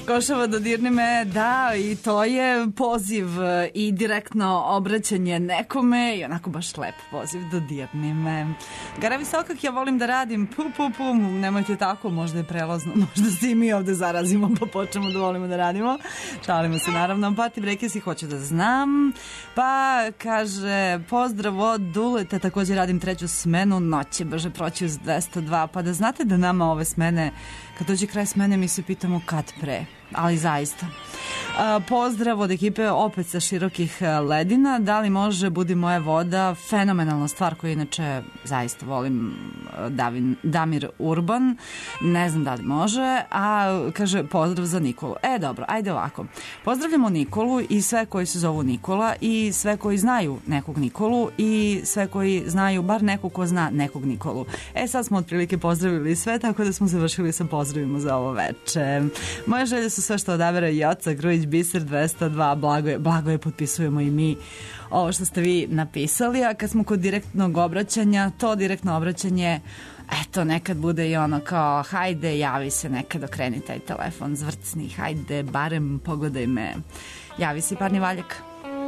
Košava dodirni me, da, i to je poziv i direktno obraćanje nekome i onako baš lep poziv, dodirni me. Gara Visokak, ja volim da radim, nemojte tako, možda je prelazno, možda se i mi ovde zarazimo pa počnemo da volimo da radimo. Šalimo se naravno, Pati Brekesi, hoću da znam. Pa kaže, pozdrav od Duleta, također radim treću smenu, noć će brže proći uz 202, pa da znate da nama ove smene, kad dođe kraj smene mi se pitamo kad pre, ali zaista. Pozdrav od ekipe opet sa širokih ledina, da li može Budi moja voda, fenomenalna stvar koju inače zaista volim, Damir Urban, ne znam da li može, a kaže pozdrav za Nikolu. Dobro, ajde ovako, pozdravljamo Nikolu i sve koji se zovu Nikola i sve koji znaju nekog Nikolu i sve koji znaju bar nekog ko zna nekog Nikolu. Sad smo otprilike pozdravili sve, tako da smo završili sa pozdravima za ovo veče. Moje želje su sve što odabera Joca Grujić, Biser 202, blago je potpisujemo i mi ovo što ste vi napisali, a kad smo kod direktnog obraćanja, to direktno obraćanje eto nekad bude i ono kao hajde javi se nekad, okreni taj telefon, zvrcni, hajde barem pogledaj me, javi se Parni Valjak.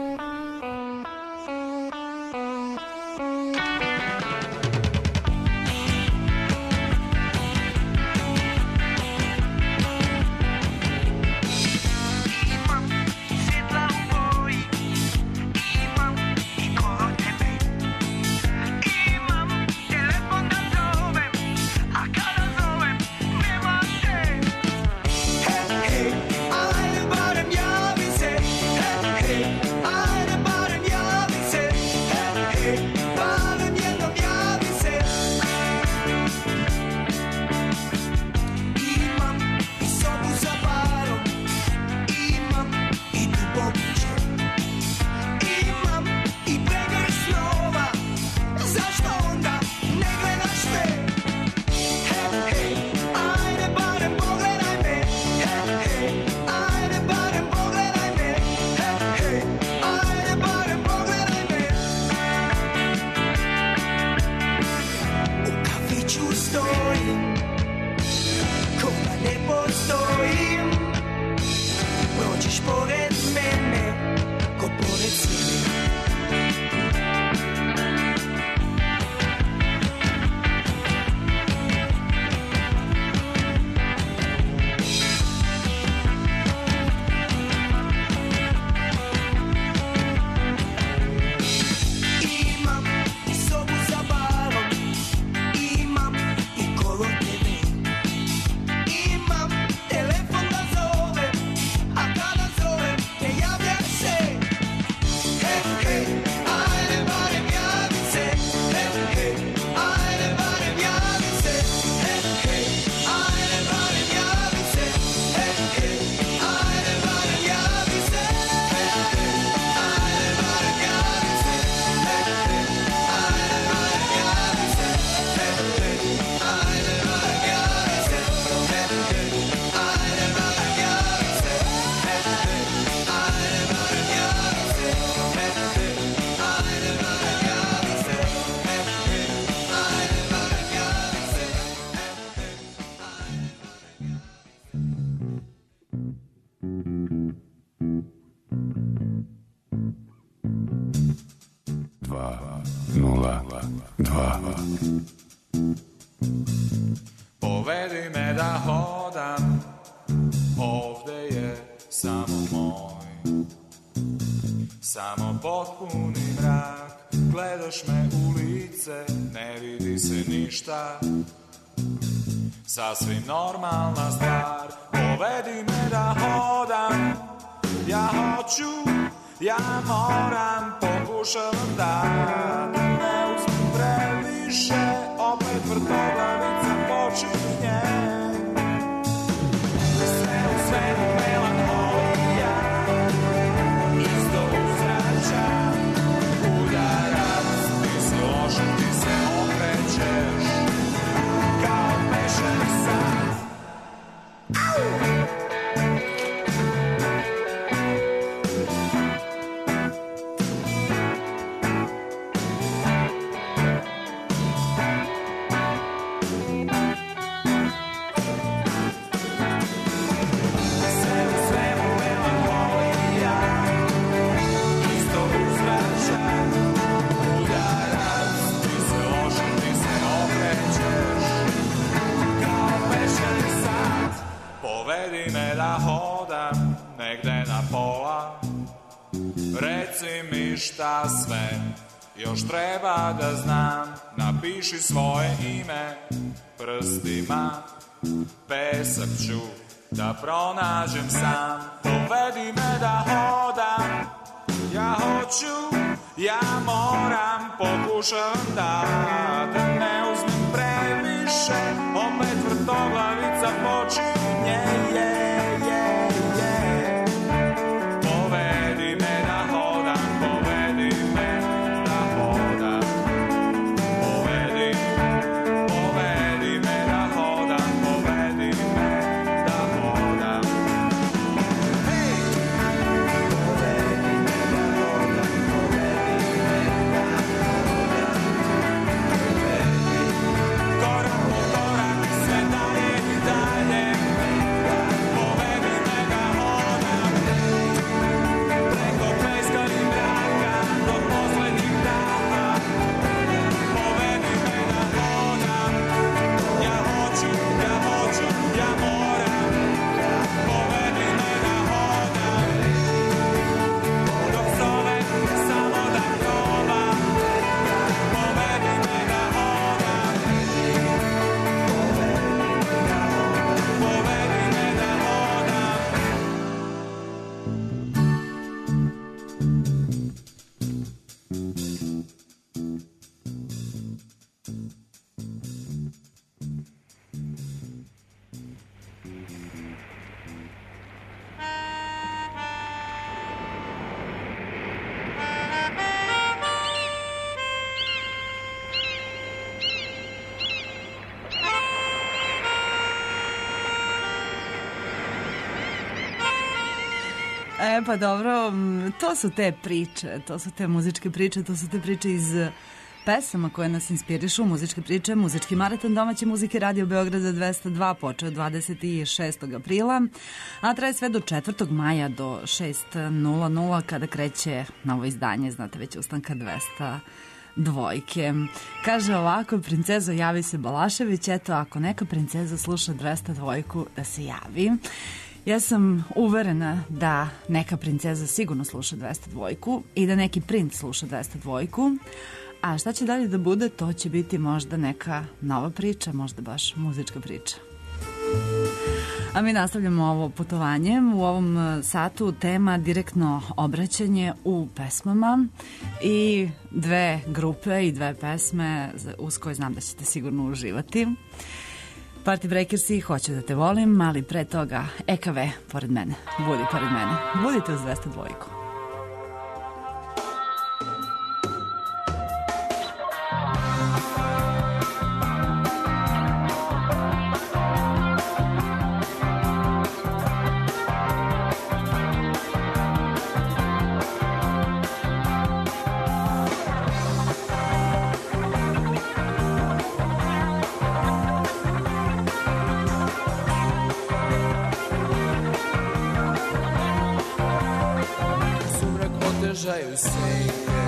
Povedi me da hodam, ovde je samo moj. Samo potpuni mrak, gledaš me u lice, ne vidi se ništa. Sasvim normalna stvar, povedi me da hodam. Ja hoću, ja moram, pokušavam da ne uzmem previše, opet vrtoglavica počinje. Sve u svetu melanholija, isto uzrača, udarac, ti si lošak, ti se okrećeš, kao pešeni san. Reci mi šta sve još treba da znam. Napiši svoje ime prstima, pesak ću da pronađem sam. Dovedi me da hodam, ja hoću, ja moram, pokušam da te ne uzmem previše. Opet vrtoglavica počinje, povedi me da hodam, povedi me da hodam, povedi me da hodam, povedi me da hodam. Hej! Povedi me da hodam, povedi me da hodam, povedi. Korak po korak sve dalje i dalje, povedi me da hodam. Preko peska i mraka do poslednjih daha, povedi me da hodam. Ja hoću, ja moram, povedi me da hodam. Dok zove samo da probam, povedi me da hodam. Povedi me da hodam. Pa dobro, to su te priče, to su te muzičke priče, to su te priče iz pesama koje nas inspirišu, muzičke priče, muzički maraton domaće muzike Radio Beograda 202 počeo 26. aprila, a traje sve do 4. maja do 6:00 kada kreće novo izdanje, znate već ustanka 202. Kaže ovako, princezo javi se Balašević, eto ako neka princeza sluša 202 da se javi. Ja sam uverena da neka princeza sigurno sluša 202 i da neki princ sluša 202. A šta će dalje da bude, to će biti možda neka nova priča, možda baš muzička priča. A mi nastavljamo ovo putovanje. U ovom satu tema direktno obraćanje u pesmama i dve grupe i dve pesme uz koje znam da ćete sigurno uživati. Party Breakersi, hoću da te volim, ali pre toga EKV pored mene, budi pored mene, budite uz 202. Žaju senke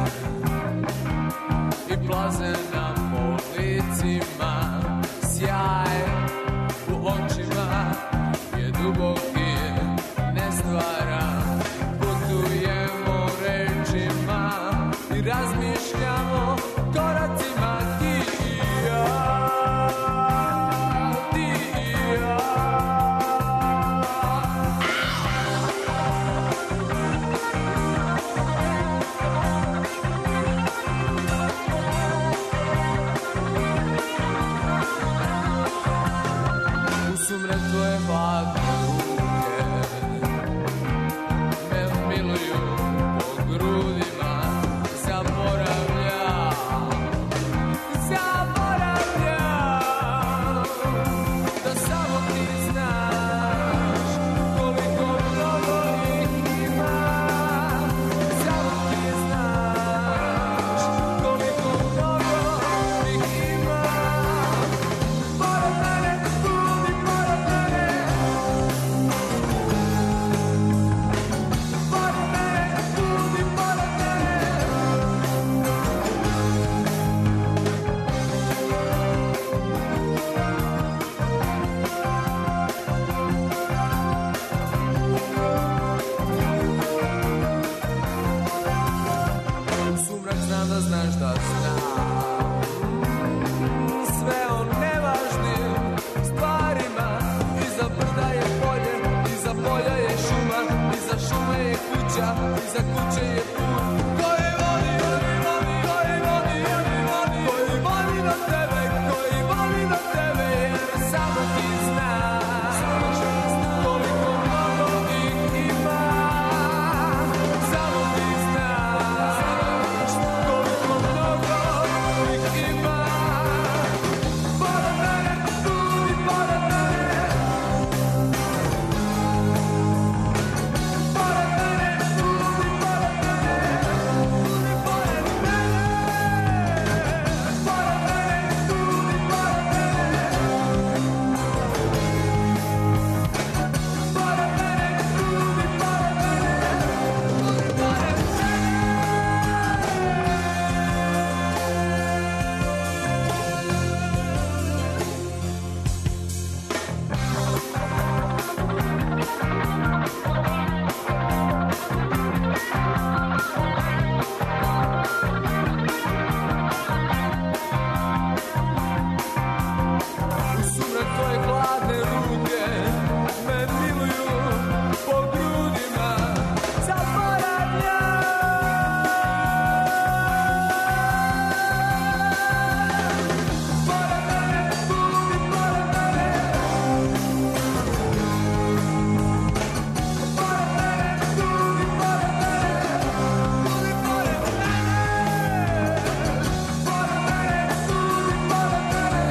i plaze na policima, sjaj u očima je duboki, nestvaran. Putujemo rečima i razmišljamo koracima, ti i ja, ti i ja. da znaš da znam sve o nevažnim stvarima. Iza brda je polje, iza polja je šuma, iza šume je kuća, iza kuće je put koji vodi, koji vodi, koji vodi do tebe, koji vodi do tebe, jer samo ti znaš koliko mnogo ih ima. Samo ti znaš koliko mnogo ih ima. Pored mene, budi pored mene, pored mene, budi pored mene, budi pored mene, pored mene, budi pored mene, pored mene, budi pored mene, budi pored U sumrak tvoje hladne ruke me miluju po grudima. Zaboravlja pored mene, budi pored mene, pored mene, budi pored mene, budi pored mene, pored mene, budi pored mene,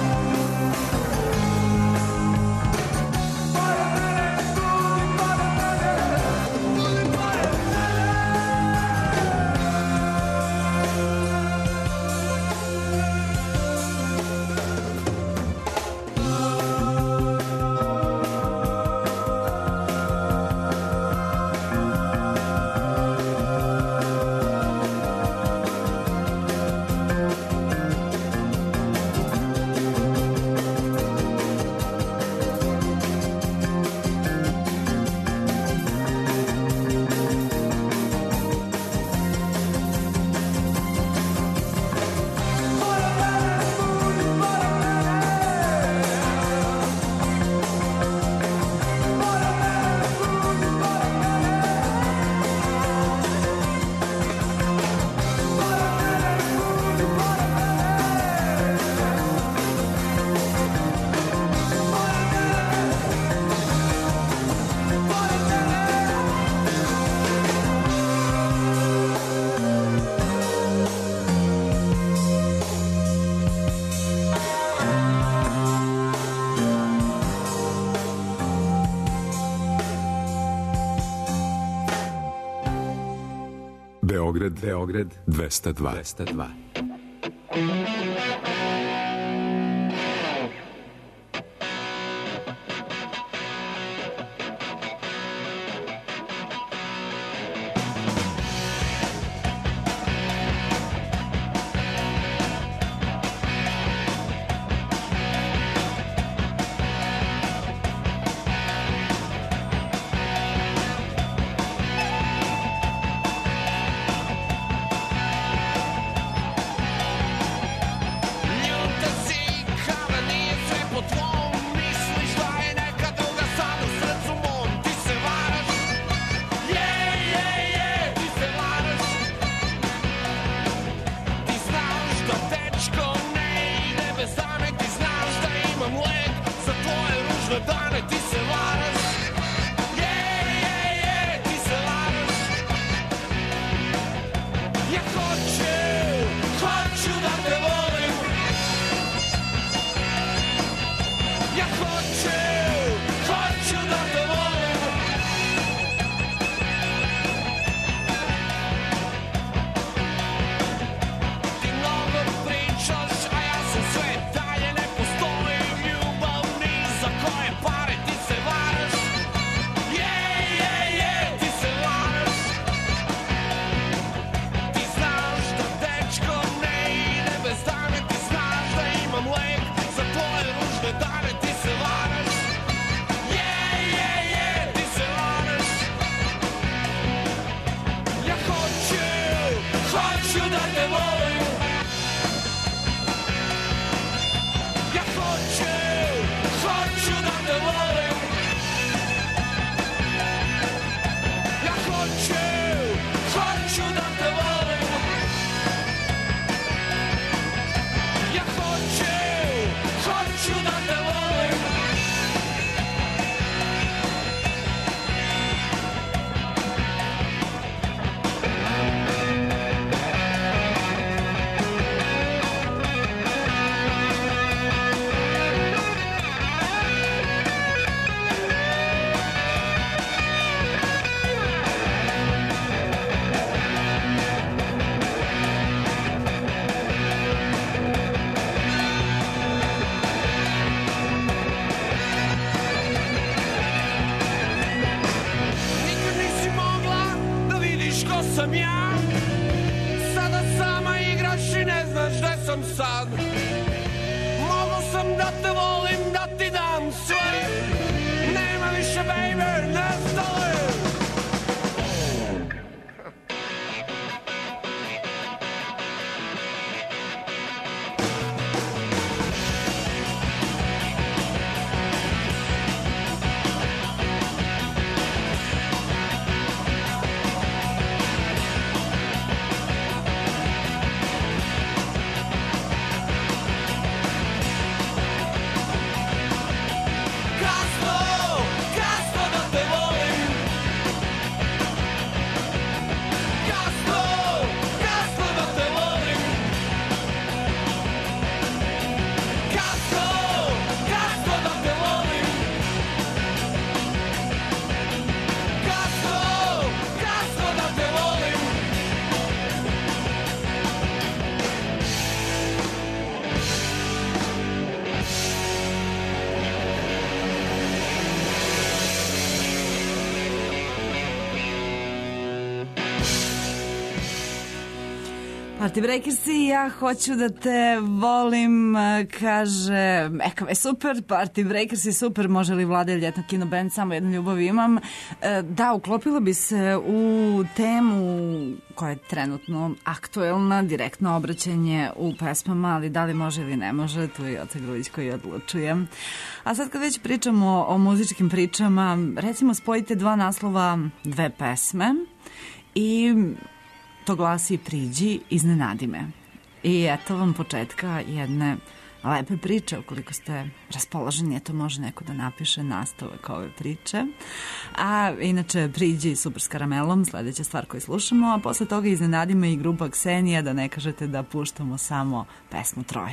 Beograd 202. sam ja. Sada sama igraš i ne znaš gde sam sad. Mogu sam da te volim, da ti dam sve. Nema više, baby, nestalo je. Party Breakersi, ja hoću da te volim, kaže, Ekave super, Party Breakersi super, može li Vlada ili Ljetno kino band, samo jednu ljubav imam. Da, uklopila bi se u temu koja je trenutno aktuelna, direktno obraćanje u pesmama, ali da li može ili ne može, tu je Joca Grujić koji odlučuje. A sad kad već pričamo o muzičkim pričama, recimo spojite dva naslova dve pesme i to glasi Priđi, iznenadi me. I eto vam početka jedne lepe priče, ukoliko ste raspoloženi, eto može neko da napiše nastavak ove priče. A inače Priđi super s karamelom, sledeća stvar koju slušamo, a posle toga iznenadi me i grupa Ksenija, da ne kažete da puštamo samo pesmu Troje.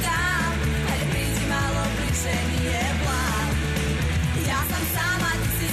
Ja sam sama, ti si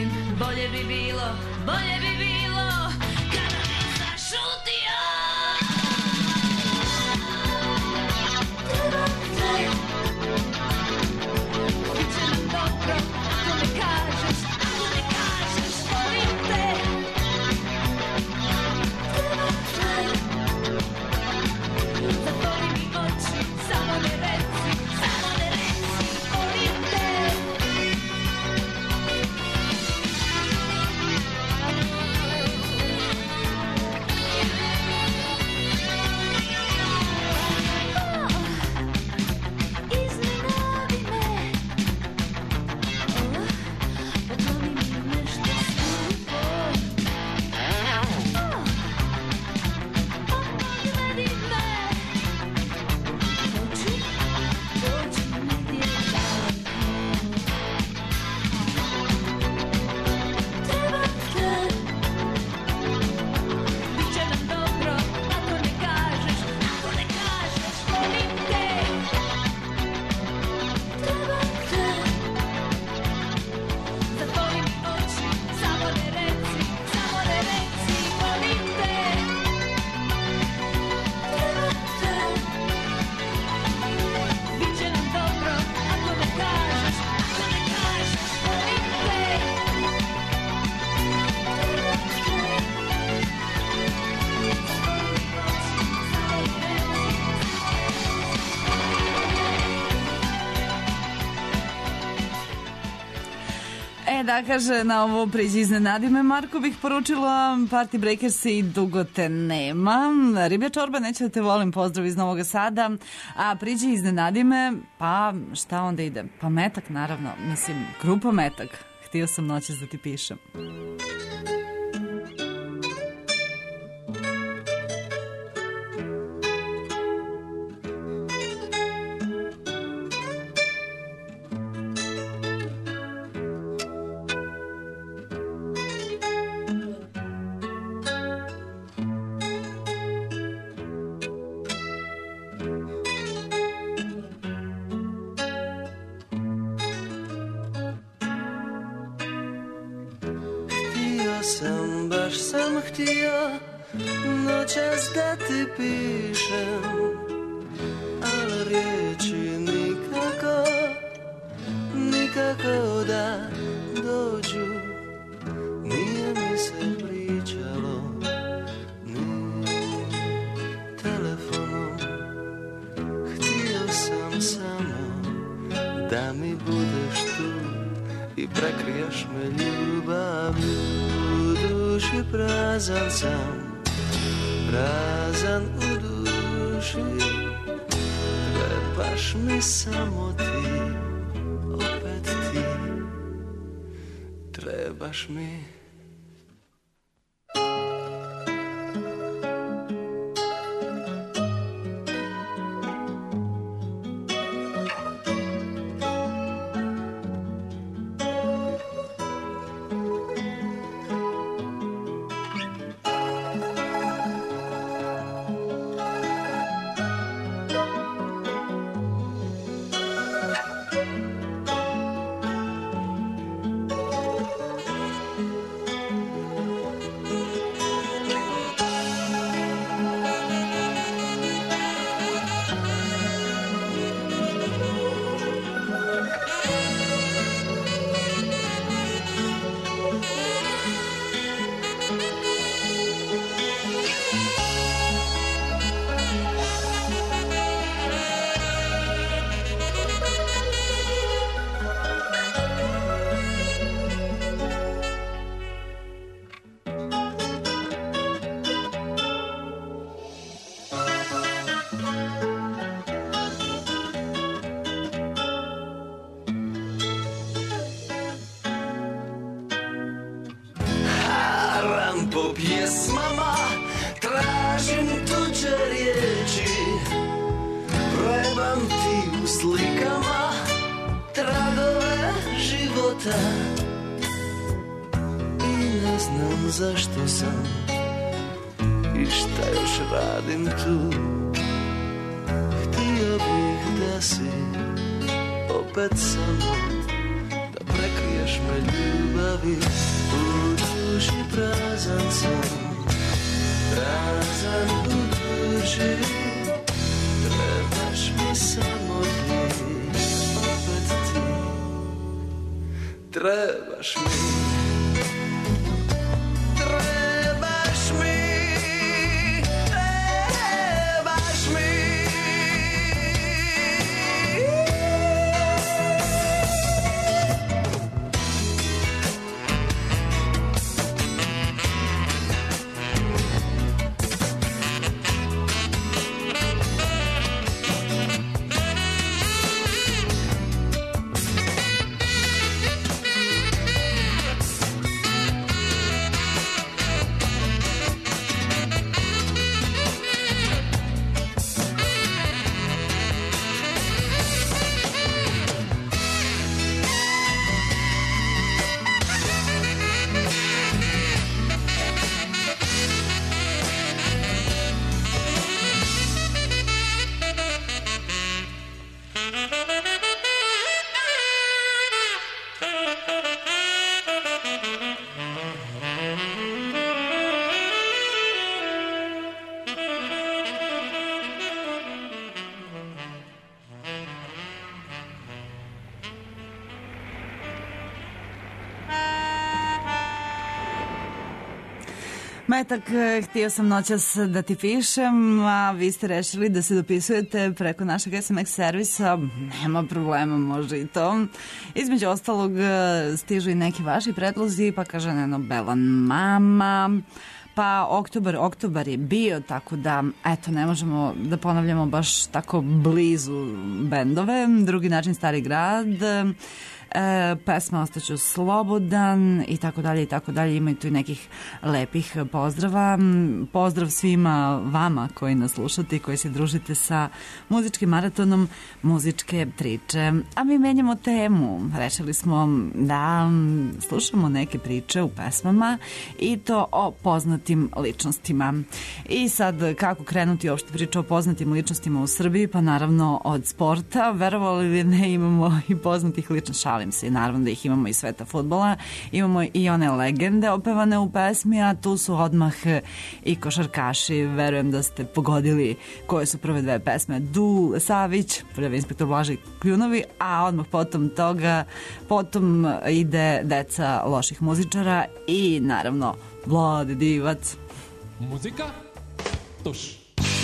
bolje bi bilo kada bi zašutio. Biće nam dobro ako ne kažeš volim te. Zatvori mi oči, samo ne reci volim te. Da kaže na ovo priđi iznenadi me, Marko, bih poručila Party Breakers i Dugo te nema. Riblja čorba, neće da te volim, pozdrav iz Novog Sada. A priđi iznenadi me, pa šta onda ide? Pa Metak, naravno, mislim, grupa Metak. Htio sam noćas da ti pišem. Baš sam htio noćas da ti pišem, ali riječi nikako da dođu. Nije mi se pričalo ni telefonom. Htio sam samo da mi budeš tu i prekriješ me ljubavlju. Duši prazan sam, prazan u duši. Trebaš mi samo ti, opet ti. Trebaš mi. Po pjesmama tražim tuđe riječi, trebam ti u slikama tragove života. I ne znam zašto sam i šta još radim tu. Htio bih da si opet sa mnom, da prekriješ me ljubavi. U duši prazan sam, prazan u duši. Trebaš mi samo ti, opet ti. Trebaš mi. Metak, htio sam noćas da ti pišem, a vi ste rešili da se dopisujete preko našeg SMS servisa. Nema problema, može i to. Između ostalog stižu i neki vaši predlozi, pa kaže Neno Belan mama, pa oktobar je bio, tako da eto, ne možemo da ponavljamo baš tako blizu bendove. Drugi način Stari grad, pesma Ostaću slobodan i tako dalje i tako dalje. Ima i tu i nekih lepih pozdrava. Pozdrav svima vama koji nas slušate i koji se družite sa muzičkim maratonom Muzičke priče. A mi menjamo temu. Rešili smo da slušamo neke priče u pesmama i to o poznatim ličnostima. I sad kako krenuti uopšte priča o poznatim ličnostima u Srbiji? Pa naravno od sporta. Verovali li ne, imamo i poznatih ličnosti. Šalim se, naravno da ih imamo i sveta fudbala, imamo i one legende opevane u pesmi, a tu su odmah i košarkaši. Verujem da ste pogodili koje su prve dve pesme. Dule Savić, prvi inspektor Blažej Kljunovi, a odmah potom ide Deca loših muzičara i naravno Vlade Divac. Muzika, tuš.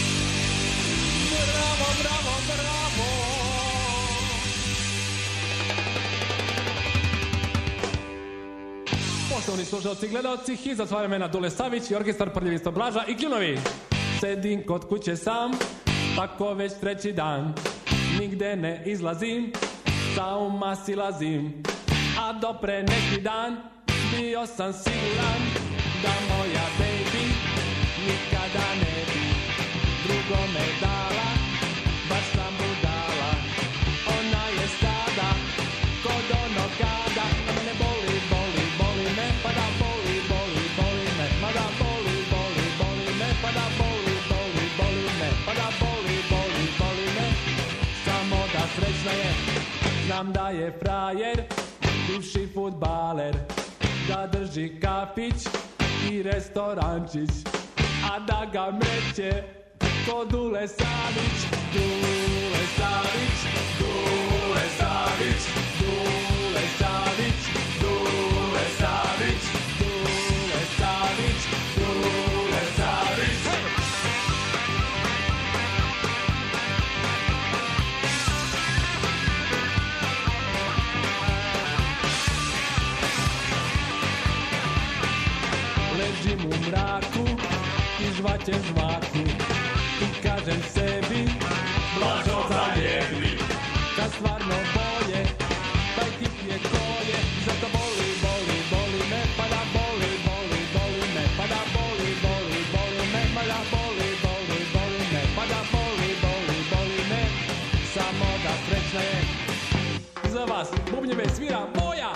Poštovani slušalci i gledalci, hit za sva vremena Dule Savić i orkestar Prljavi isto Blaža i Kljunovi. Sedim kod kuće sam, tako već treći dan, nigde ne izlazim, sa uma silazim, a do pre neki dan bio sam siguran da moja baby nikada ne bi drugome dala, baš sam budala. Ona je sada kod onog kada, a mene boli, boli, boli me, pa da boli, boli, boli me, pa da boli, boli, boli me, pa da boli, boli, boli me, pa da boli, boli, boli me. Samo da srećna je, znam da je frajer, bivši fudbaler, da drži kafić i restorančić, a da ga meće ko Dule Savić. Dule Savić, Dule Savić, Dule Savić, Dule Savić, Dule Savić, Dule Savić. Ležim u mraku i žvaćem žvaku i kažem sebi, Blažo zaljebi, kad stvarno bolje, taj tip je kolje, zato boli, boli, boli me, pa da boli, boli, boli me, pa da boli, boli, boli me, pa da boli, boli, boli me, pa da boli, boli, boli me, samo da srećna je. Za vas bubnjeve svira Voja!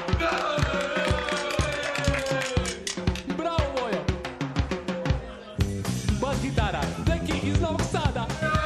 Bravo Vojo! Bas gitara, Zeki iz Novog Sada!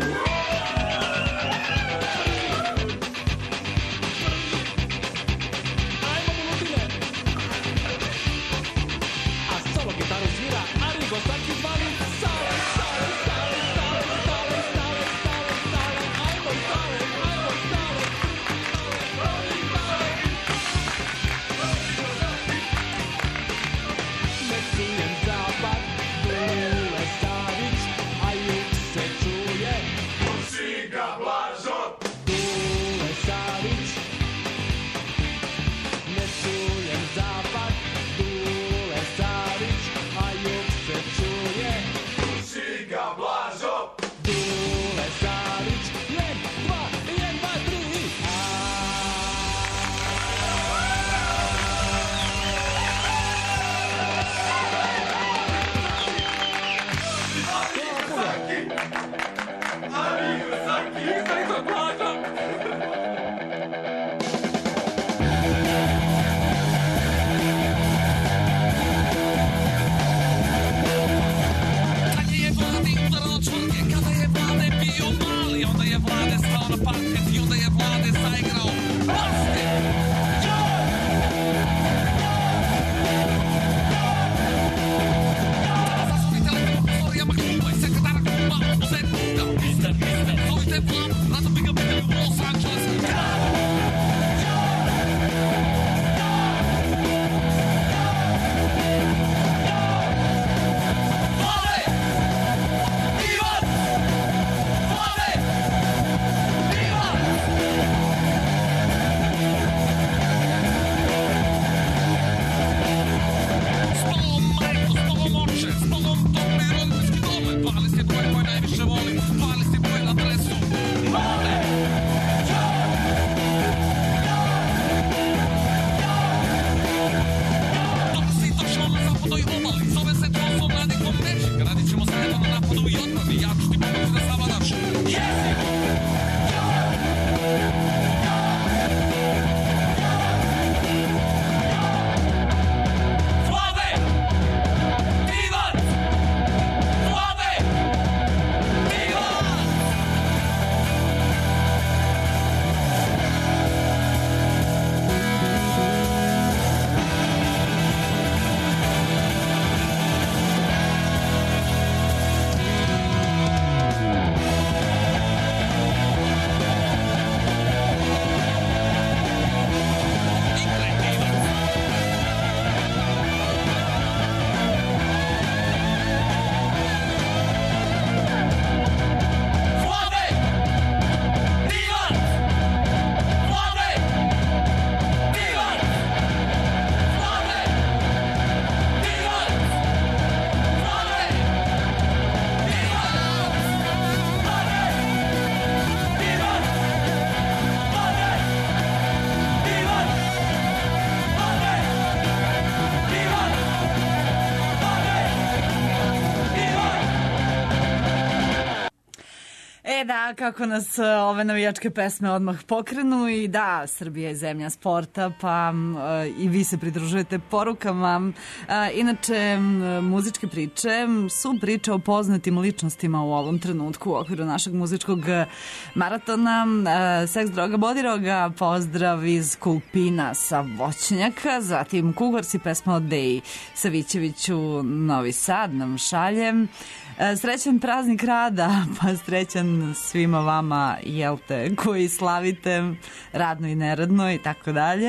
Da, kako nas ove navijačke pesme odmah pokrenu i da, Srbija je zemlja sporta, pa i vi se pridružujete porukama. Inače, muzičke priče su priče o poznatim ličnostima u ovom trenutku u okviru našeg muzičkog maratona. Seks, droga, bodiroga, pozdrav iz Kulpina sa Voćnjaka, zatim Kugarsi, pesma od Deji Savićeviću, Novi Sad nam šalje. Srećan praznik rada, pa srećan svima vama, jel te, koji slavite radno i neradno i tako dalje.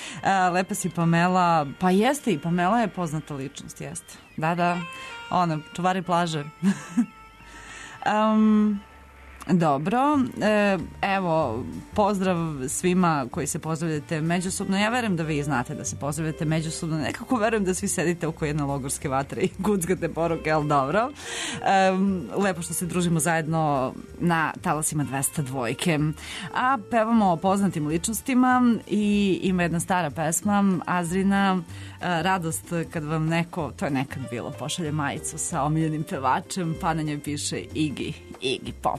Lepa si Pamela, pa jeste i Pamela je poznata ličnost, jeste. Da, ona, čuvari plaže. Dobro, evo, pozdrav svima koji se pozdravljate međusobno. Ja verujem da vi znate da se pozdravljate međusobno. Nekako verujem da svi sedite oko jedne logorske vatre i kuckate poruke, ali dobro. Lepo što se družimo zajedno na talasima 202. A pevamo o poznatim ličnostima i ima jedna stara pesma, Azrina, Radost kad vam neko, to je nekad bilo, pošalje majicu sa omiljenim pevačem, pa na njoj piše Iggy Pop.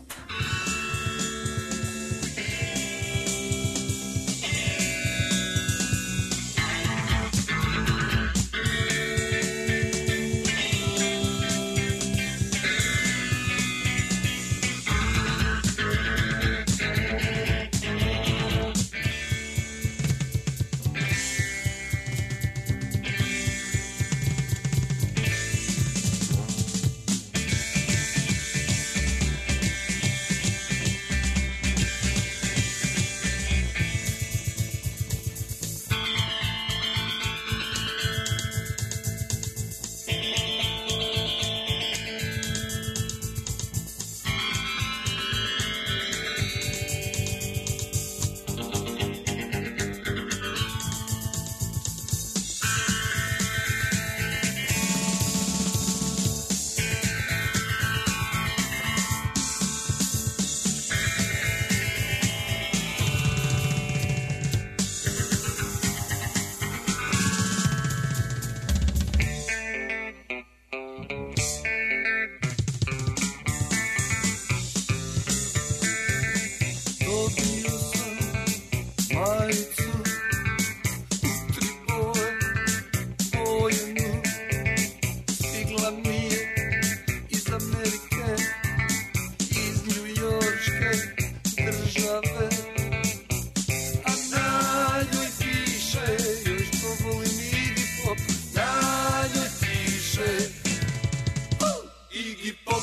države. A na njoj piše, još to volim Iggy Pop, na njoj piše Iggy Pop.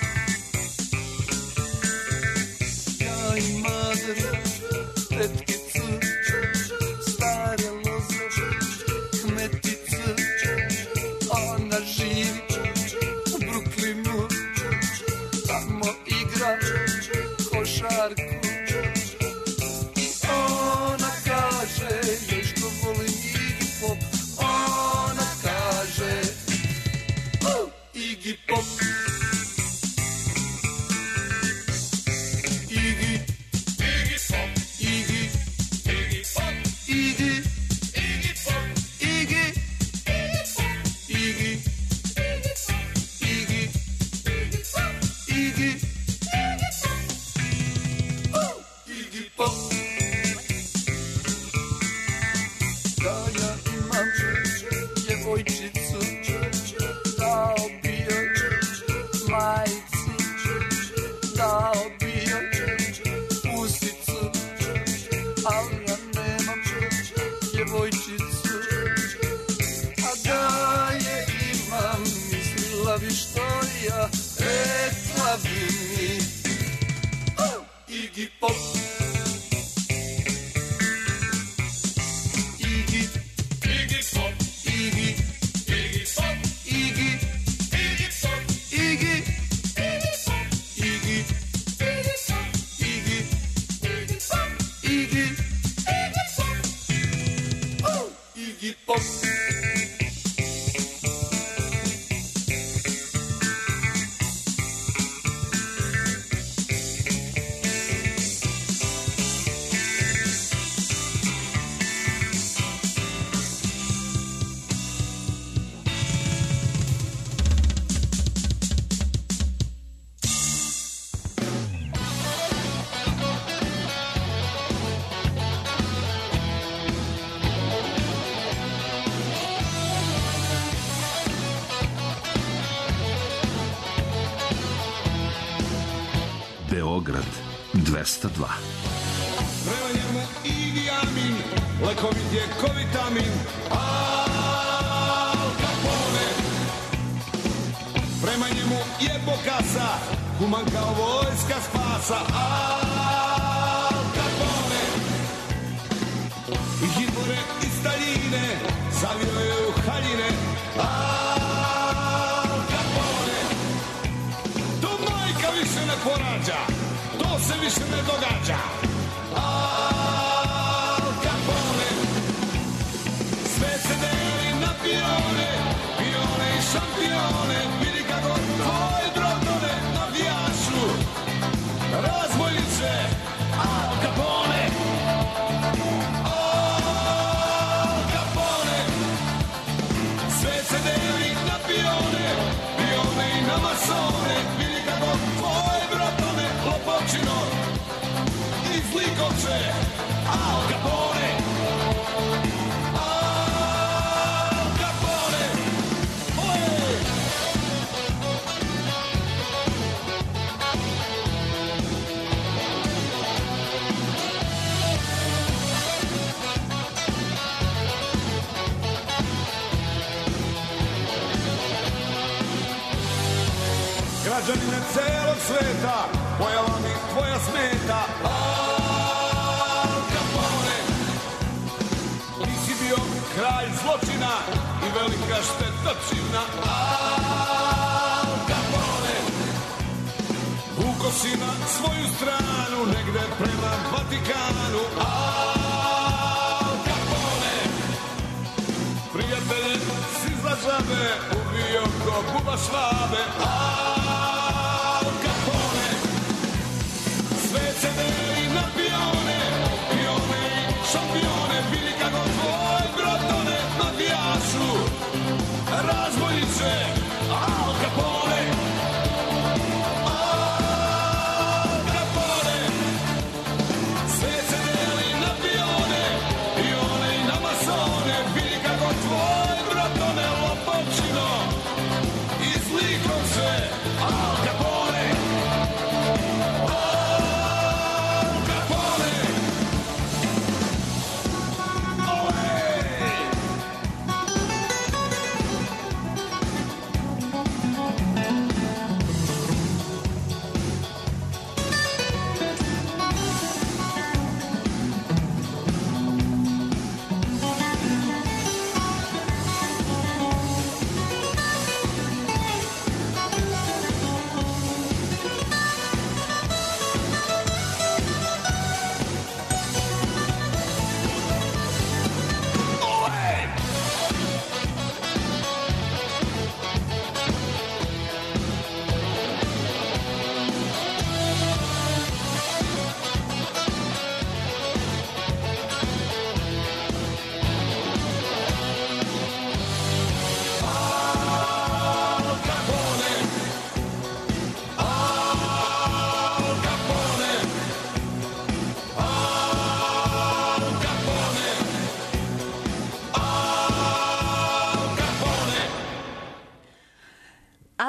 Ja i mater, tetkicu, stare loze, kmetice, ona živi u Brooklynu, tamo igra košarku. I ona kaže, još što volim Iggy Pop, ona kaže Iggy Pop. Iggy, Iggy Pop, Iggy, Iggy Pop, Iggy, Iggy Pop, Iggy, Iggy, Iggy, Iggy, Iggy Pop. Da ja imam djevojčicu, da obijam majicu, da obijam pusicu, ali ja nemam djevojčicu. A da je imam, mislila bi što ja, rekla bi mi Iggy Pop. Iggy, Iggy Pop, Iggy, Iggy Pop, Iggy, Iggy Pop, Iggy, Iggy, Iggy, Iggy Pop, Iggy, Iggy Pop. Beograd 202. Prema njemu Idi Amin, lekovit je ko vitamin, Al Capone. Prema njemu je Bokasa, human kao vojska spasa, Al Capone. I Hitlere i Staljine, zavio je u haljine, Al Capone. To majka više ne porađa, to se više ne događa, Al Capone. Sve se deli na pione, pione i šampione, vidi kako tvoj drotone navijašu, razbojniče, Al Capone. Al Capone. Sve se deli na pione, pione i na masone, vidi kako tvoj drotone lopočino iz Likovče, Al Capone. Al Capone. Oje! Građanine celog sveta, pojava mi tvoja smeta, Al Capone. Nisi bio kralj zločina i velika štetočina, Al Capone. Vuko si na svoju stranu, negde prema Vatikanu, Al Capone. Prijatelje si za žabe, ubio ko buba švabe, Al Capone. Sve se deli na pione, pione i šampione, vidi kako tvoj brotone navijašu, razbojniče, Al Capone. Al Capone. Sve se deli na pione, pione i na masone, vidi kako tvoj brotone lopočino iz Likovče, Al Capone. Al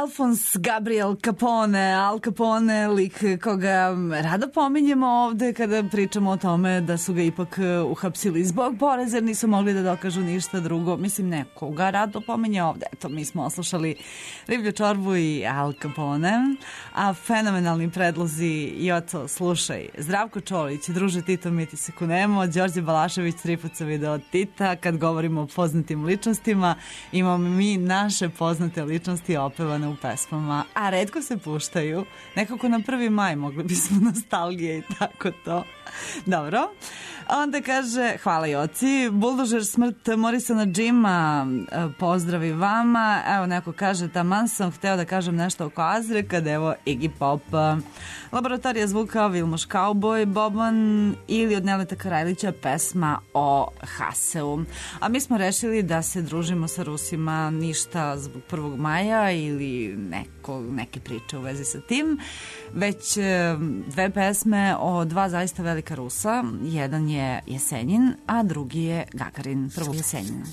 Alphonse Gabriel Capone, Al Capone, lik koga rado pominjemo ovde kada pričamo o tome da su ga ipak uhapsili zbog poreza, nisu mogli da dokažu ništa drugo. Mislim, nekoga rado pominje ovde. Eto, mi smo oslušali Riblju čorbu i Al Capone, a fenomenalni predlozi Joco, slušaj, Zdravko Čolić, Druže Tito, mi ti se kunemo, Đorđe Balašević, 3 puta video od Tita. Kad govorimo o poznatim ličnostima, imamo mi naše poznate ličnosti opevane u pesmama, a retko se puštaju. Nekako na 1. maj mogli bismo nostalgije i tako to. Dobro. Onda kaže, hvala Joci, Buldožer smrt Morisona Džima, pozdravi vama. Evo neko kaže, taman sam hteo da kažem nešto oko Azre, kad evo Iggy Pop. Laboratorija zvuka, Vilmoš Cowboy, Boban ili od Neleta Karajlića pesma o Haseu. A mi smo rešili da se družimo sa Rusima, ništa zbog 1. maja ili neke priče u vezi sa tim, već 2 pesme o 2 zaista velika Rusa. Jedan je Jesenjin, a drugi je Gagarin. Prvo Jesenjin.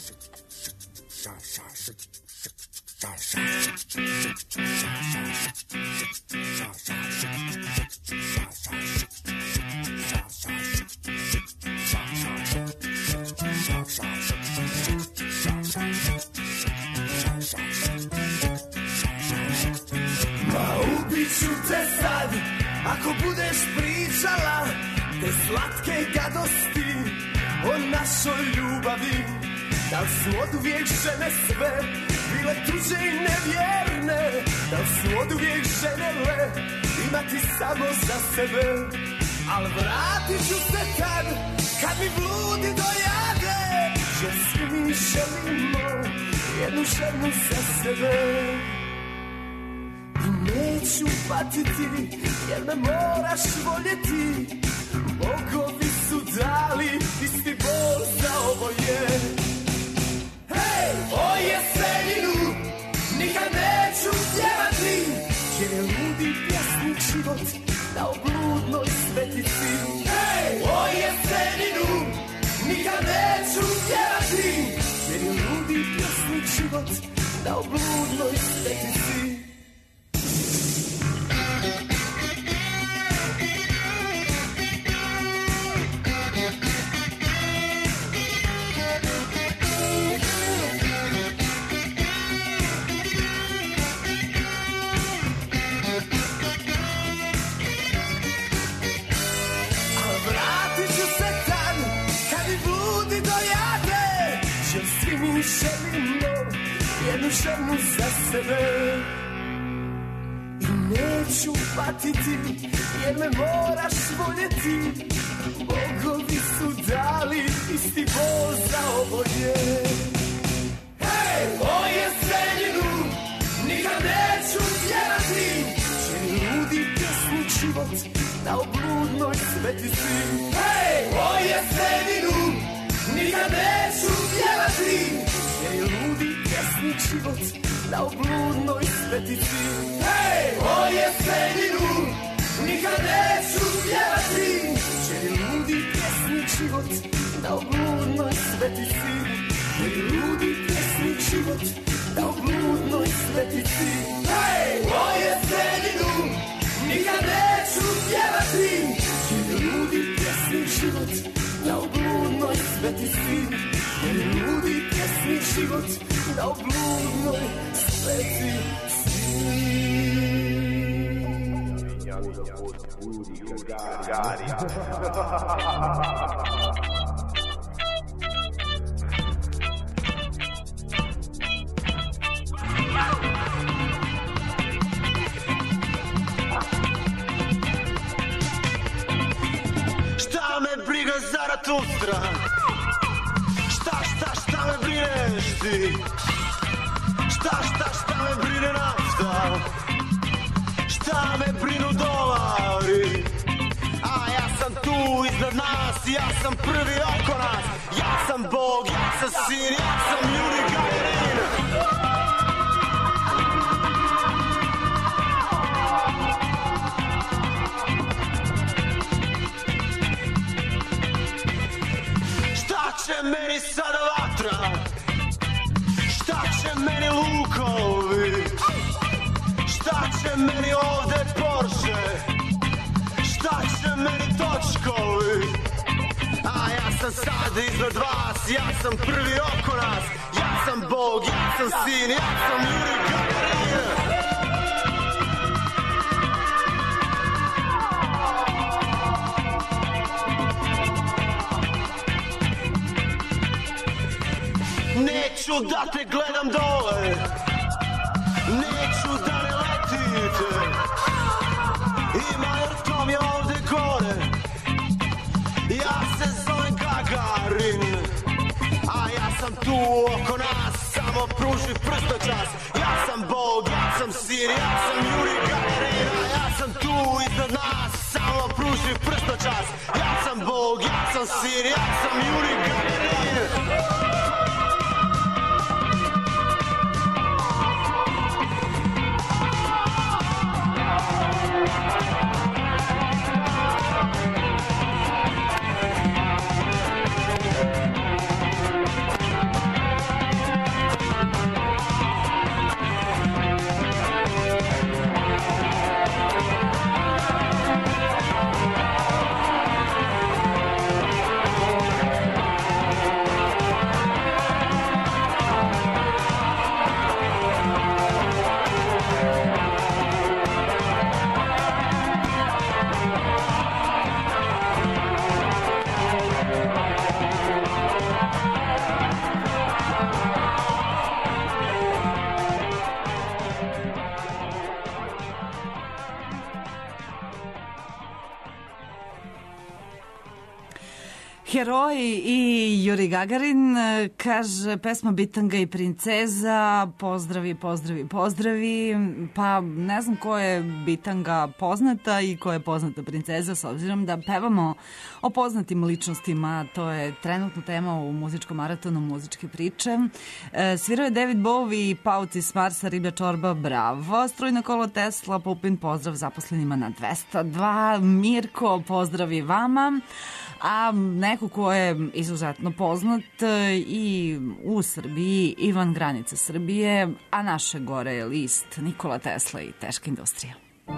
Ma ubit ću te sad, ako budeš pričala te slatke gadosti o našoj ljubavi. Da li su oduvijek žene sve bile tuđe i nevjerne? Da li su oduvijek ženele imati samo za sebe? Al vratit ću se tad, kad mi bludi dojade, jer svi mi želimo jednu ženu za sebe. I neću patiti, jer me moraš voljeti. Bogovi su dali isti bol za oboje. Hej, o Jesenjinu nikad neću pjevati, jer je ludi pjesnik život dao bludnoj svetici. Hej, o Jesenjinu nikad neću pjevati, jer je ludi pjesnik život dao bludnoj svetici. Želimo jednu ženu za sebe. I neću patiti, jer me moraš voljeti. Bogovi su dali isti bol za oboje. Hej, o Jesenjinu nikad neću pjevati, jer ludi pjesnik život dao bludnoj svetici. Hej, o Jesenjinu nikad neću pjevati, jer je ludi pjesnik život dao bludnoj svetici. Hej, o Jesenjinu nikad neću pjevati, jer je ludi pjesnik život dao bludnoj svetici. Jer je ludi pjesnik život dao bludnoj svetici. Hej, o Jesenjinu nikad neću pjevati, jer je ludi pjesnik život dao bludnoj svetici. Jer je ludi pjesnik život dao bludnoj svetici. Šta me briga Zaratustra? Šta me brineš ti? Šta me brine nafta? Šta me brinu dolari? A ja sam tu iznad nas, ja sam prvi oko nas. Ja sam Bog, ja sam sin, ja sam Juri Gagarin. Šta će meni sada vatra? Šta će meni lukovi? će meni ovde Porsche, šta će meni točkovi, a ja sam sad iznad vas, ja sam prvi oko nas, ja sam Bog, ja sam sin, ja sam Juri Gagarin. Neću da te gledam dole, neću da ne letite, ima jer to mi je ovde gore. Ja se zovem Gagarin, a ja sam tu oko nas, samo pruži prstočas. Ja sam Bog, ja sam sin, ja sam Juri Gagarin, a ja sam tu iznad nas, samo pruži prstočas. Ja sam Bog, ja sam sin, ja sam Juri Gagarin. Heroji i Juri Gagarin, kaže pesma Bitanga i princeza, pozdravi, pozdravi, pozdravi. Pa ne znam ko je Bitanga poznata i ko je poznata princeza, s obzirom da pevamo o poznatim ličnostima, to je trenutno tema u muzičkom maratonu muzičke priče. Svirao je David Bowie i Pauci s Marsa, Riblja čorba, bravo. Strujno kolo Tesla, Pupin, pozdrav zaposlenima na 202. Mirko, pozdrav i vama. A neko ko je izuzetno poznat i u Srbiji i van granica Srbije, a naše gore je list Nikola Tesla i teška industrija.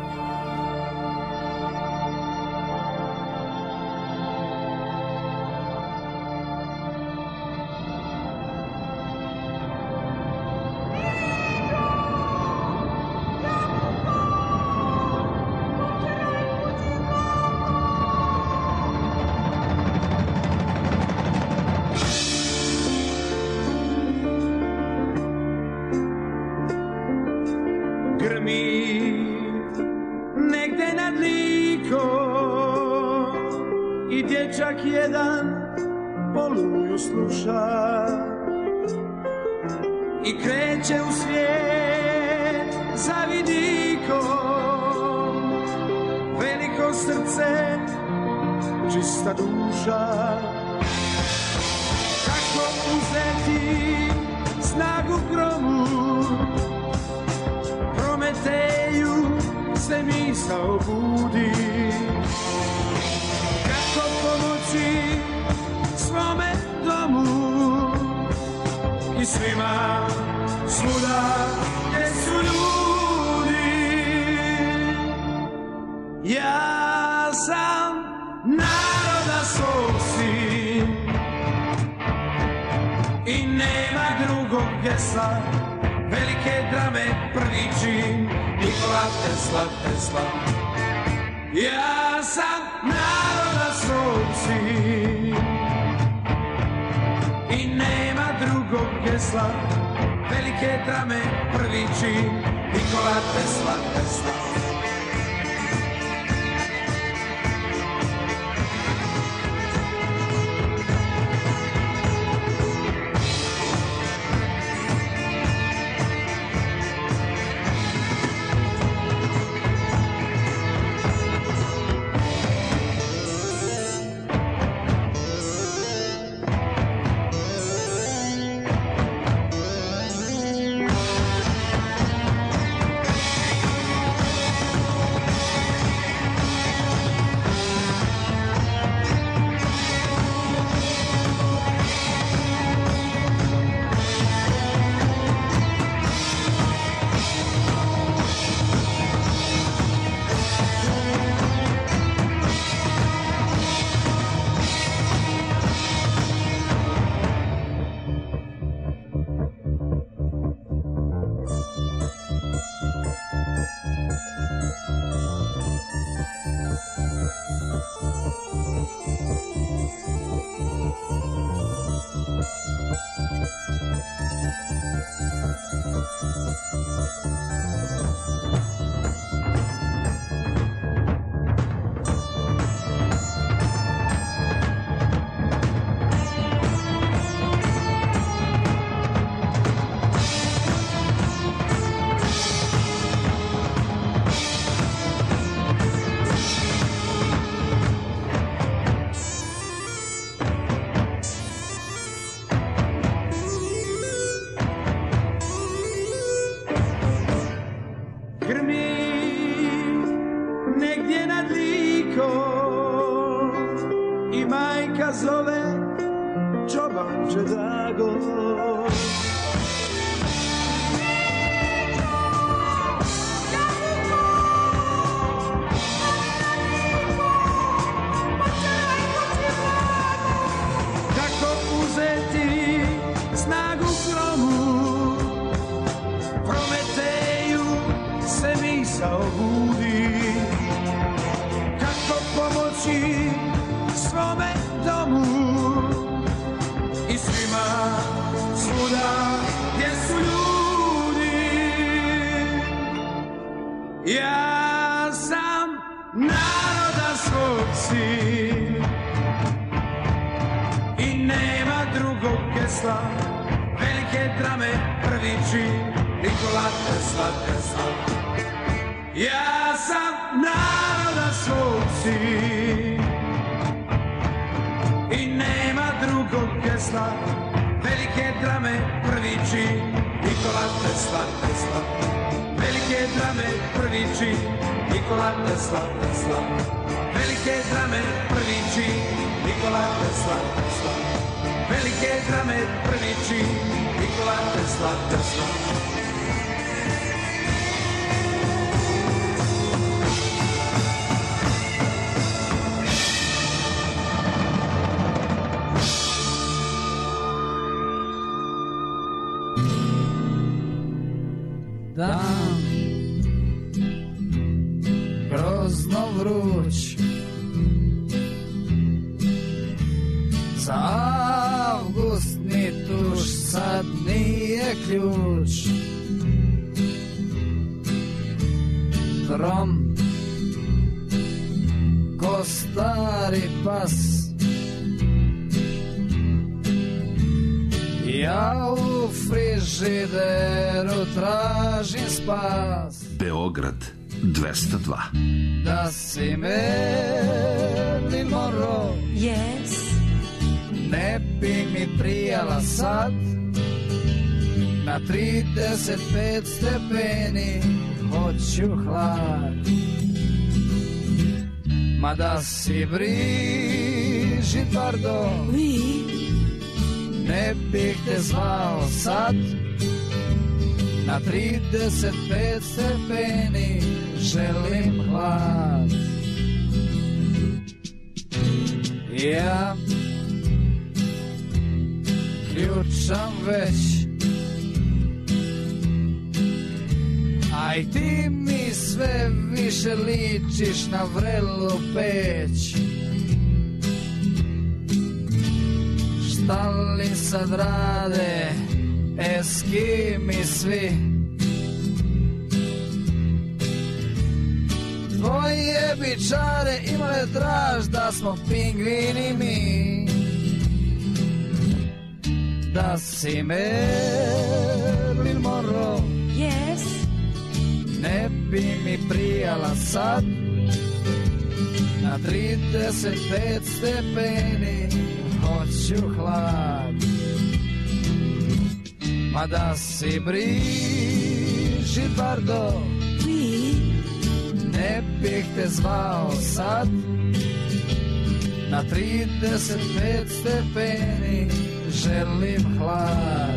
Jedan poluju sluša i kreće u svijet za vidikom, veliko srce, čista duša. Kako uzeti snagu gromu, Prometeju se misao budi. Pomoći svome domu i svima svuda gdje su ljudi. Ja sam naroda svog sin i nema drugog gesla, velike drame prdići Nikola Tesla, Tesla. Ja sam naroda svog sin i nema drugog gesla, velike drame prvići Nikola Tesla, Tesla. i majka zove čobanče drago. Snagu gromu, Prometeju se misao budi. Kako pomoći svome domu i svima svuda gdje su ljudi. Ja sam naroda svog sin i nema drugog gesla. Velike drame prvi čin Nikola Tesla, Tesla. Ja sam naroda svog sin i nema drugog gesla. Velike drame prvi čin Nikola Tesla, Tesla. Velike drame prvi čin Nikola Tesla, Tesla. Velike drame prvi čin Nikola Tesla, Tesla. Velike drame prvi čin Nikola Tesla, Tesla. Dan grozno vruć za avgustni tuš sad nije ključ. Trom ko stari pas, ja u frižideru tražim spas. Beograd 202. Da si Marilyn Monroe, Yes. ne bi mi prijala sad. Na 35 stepeni hoću hlad. Ma da si Brigitte Bardot, ne bih te zvao sad. Na 35 stepeni želim hlad. Ja ključam već, aj ti mi sve više ličiš na vrelu peć. Šta li sad rade Eskimi svi? Tvoje bičare imale draž da smo pingvini mi. Da si Marilyn Monroe, Yes. ne bi mi prijala sad. Na 35 stepeni hoću hlad. Ma da si Brigitte Bardot, ne bih te zvao sad. Na 35 stepeni želim hlad.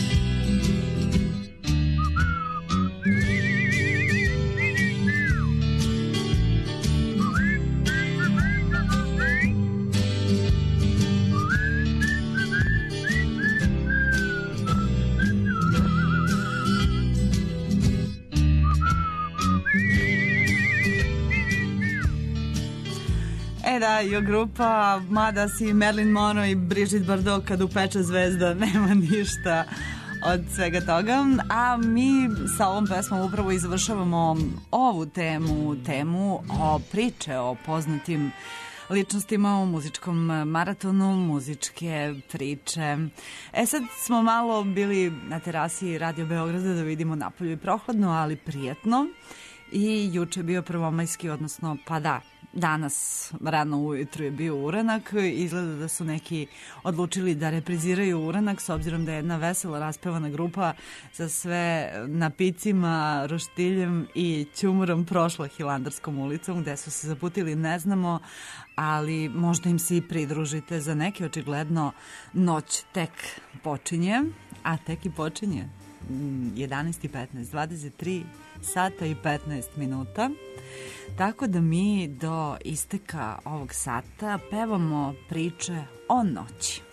Da, jo grupa, mada si Marilyn Monroe i Brigitte Bardot kad upeče zvezda, nema ništa od svega toga. A mi sa ovom pesmom upravo izvršavamo ovu temu o priče o poznatim ličnostima u muzičkom maratonu, muzičke priče. Sad smo malo bili na terasi Radio Beograda da vidimo napolju i prohladno, ali prijatno. I juče je bio prvomajski, odnosno pa da, danas rano ujutru je bio uranak. Izgleda da su neki odlučili da repriziraju uranak, s obzirom da je jedna vesela raspevana grupa sa sve napicima, roštiljem i ćumurom prošla Hilandarskom ulicom, gde su se zaputili ne znamo, ali možda im se i pridružite. Za neke očigledno noć tek počinje, a tek i počinje 11:15, 23 sata i 15 minuta. Tako da mi do isteka ovog sata pevamo priče o noći.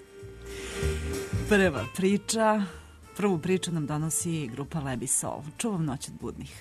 Prvu priču nam donosi grupa Lebi Sol. Čuvam noć od budnih.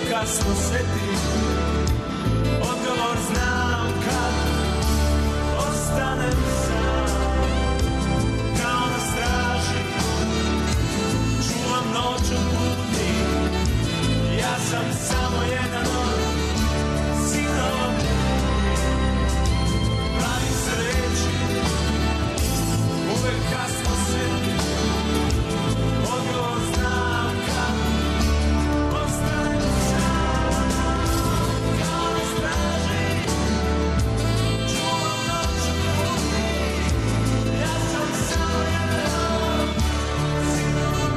kasno setim, odgovor znam kad ostanem sam, kao na straži, čuvam noću budni, ja sam samo jedan od sinova, pravim se reći, uvek kasno setim, odgovor znam kad ostanem sam, kao na straži, čuvam noću budni, ja sam samo jedan od sinova,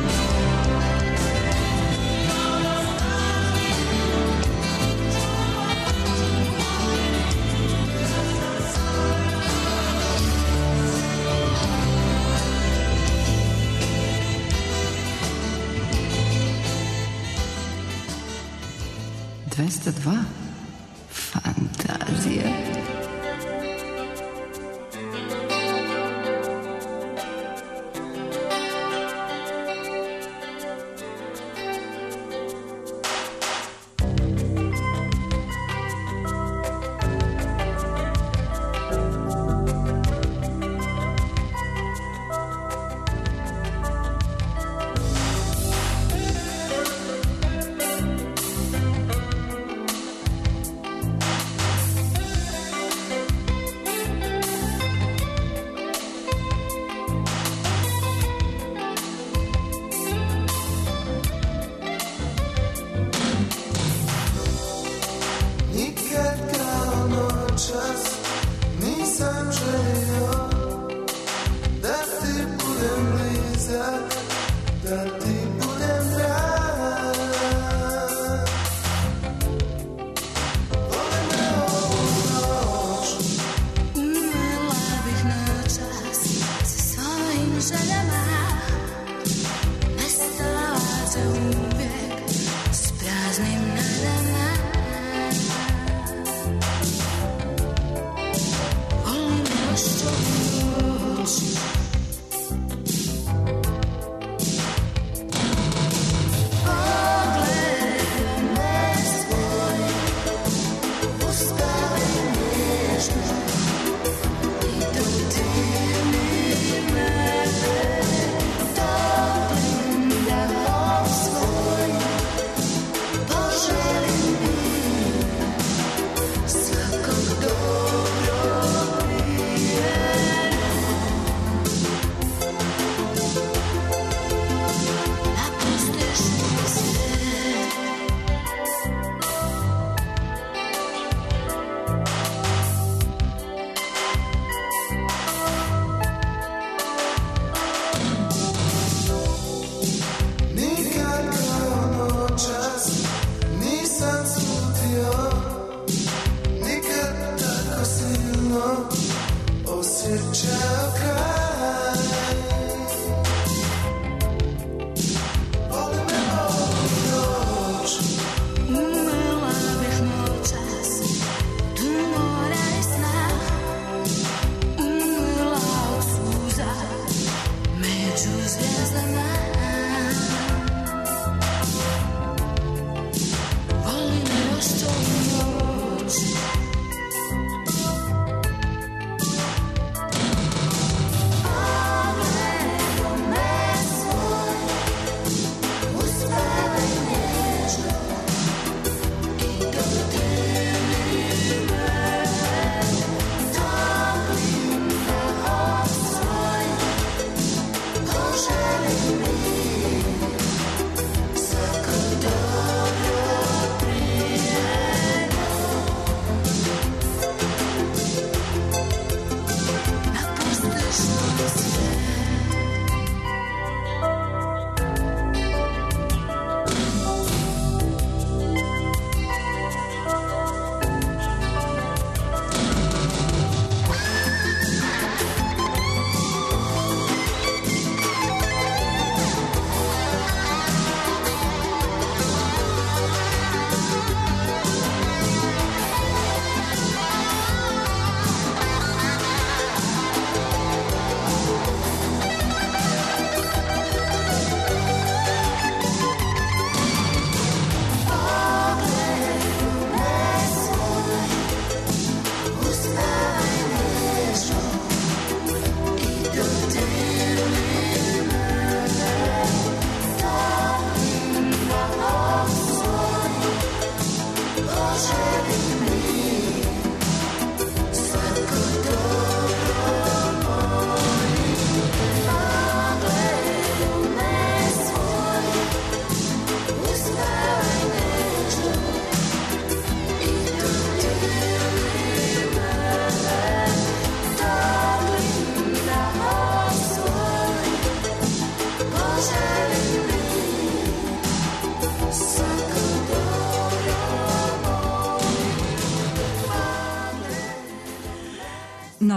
kao na straži, čuvam noću budni, ja sam samo jedan od 202 Fantazija.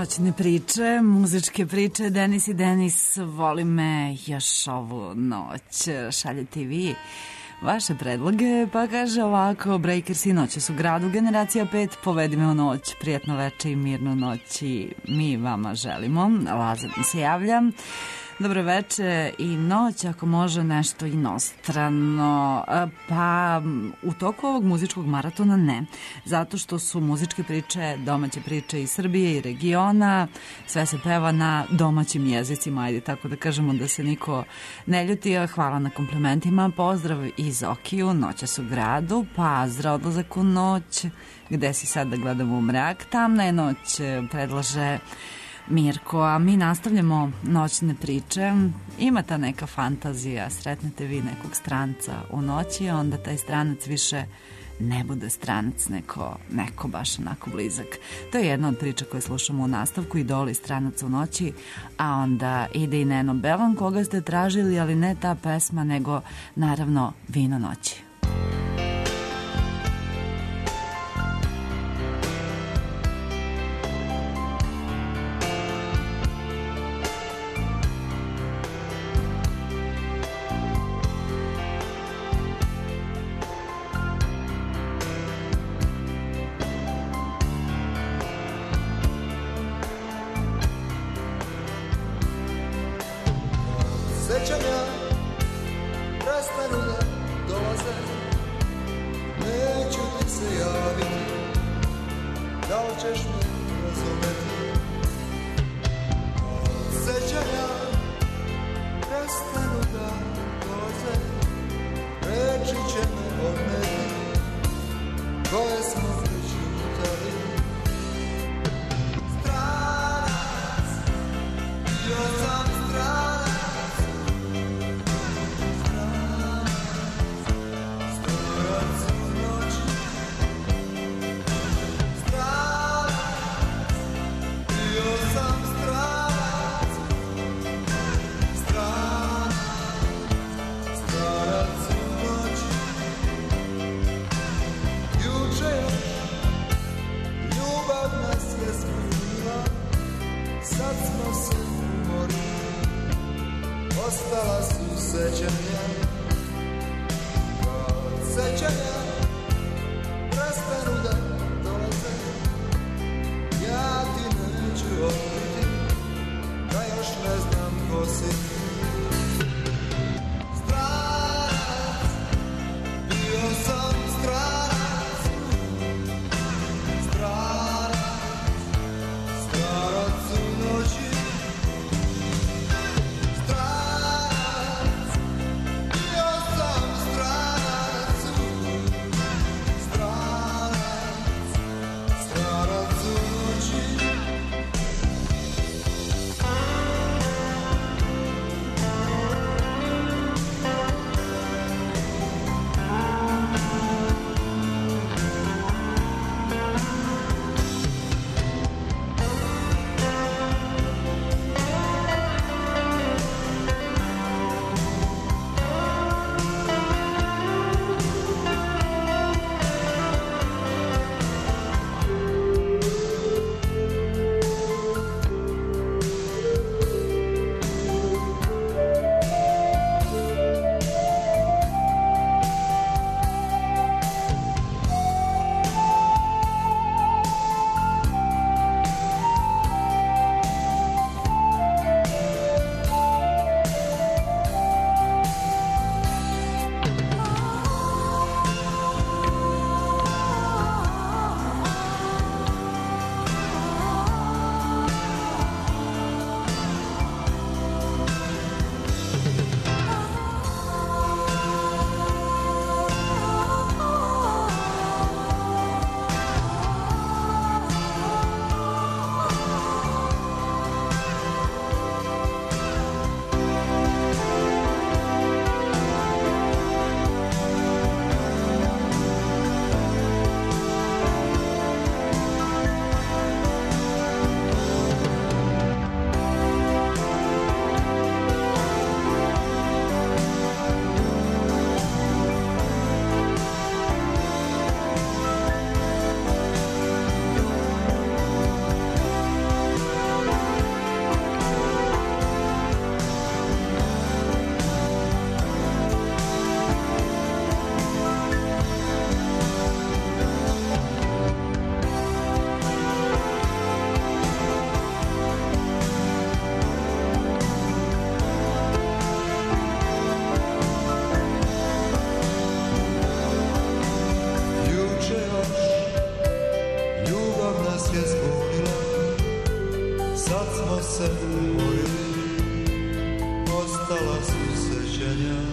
Noćne priče, muzičke priče, Denis i Denis, voli me još ovu noć, šaljete i vi vaše predloge, pa kaže ovako, Breakers i noće su gradu, generacija 5, povedi me u noć, prijetno veče i mirnu noć i mi vama želimo. Lazar mi se javlja. Dobro veče i noć, ako može nešto inostrano. Pa u toku ovog muzičkog maratona ne, zato što su muzičke priče, domaće priče iz Srbije i regiona, sve se peva na domaćim jezicima, ajde tako da kažemo da se niko ne ljuti. Hvala na komplimentima, pozdrav iz Okiju, noća su gradu, Pazra, odlazak u noć, gde si sad da gledamo u mrak, tamna je noć, predlaže Mirko, a mi nastavljamo noćne priče. Ima ta neka fantazija, sretnete vi nekog stranca u noći, onda taj stranac više ne bude stranac, neko baš onako blizak. To je jedna od priča koje slušamo u nastavku, Idoli stranaca u noći, a onda ide i Neno Belan, koga ste tražili, ali ne ta pesma, nego naravno Vino noći. je zbunila, sad smo se umorili, ostala su sećanja.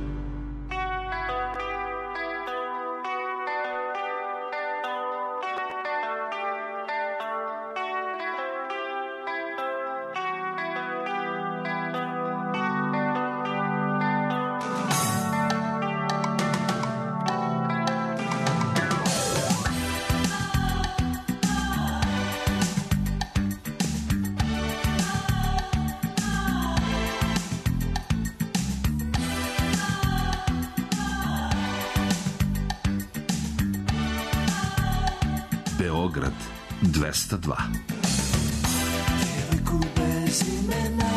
Beograd 202. Djevojku bez imena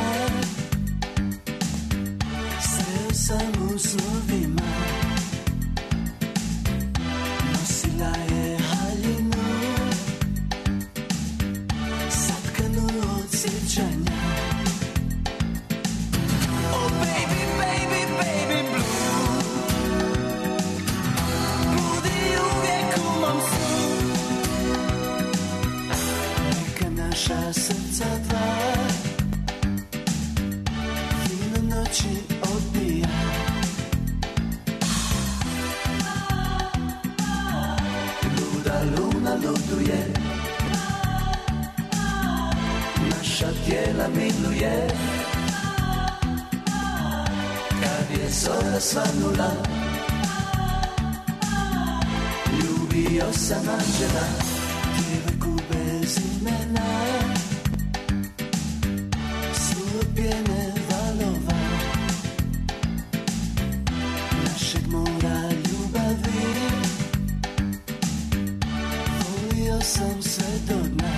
sreo sam u snovima, nosila je haljinu satkanu od sjećanja. Oh baby, baby, baby blue, budi uvijek u mom snu. Naša srca dva fino noći odbija. Luda luna luduje, naša tijela miluje. Kad je zora svanula, ljubio sam anđela. Djevojku bez imena, slupljene valova našeg mora ljubavi, volio sam sve do dna.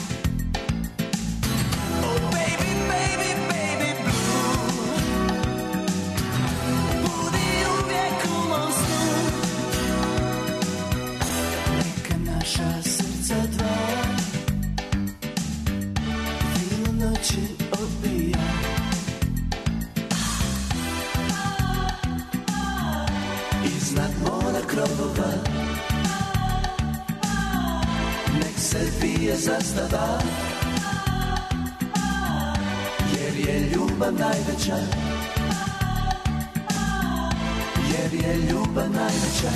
Oh baby, baby, baby blue, budi uvijek u mom snu. Neka naša srca dva fino noći odbija. Iznad mora krovova nek se vije zastava, jer je ljubav najveća, jer je ljubav najveća.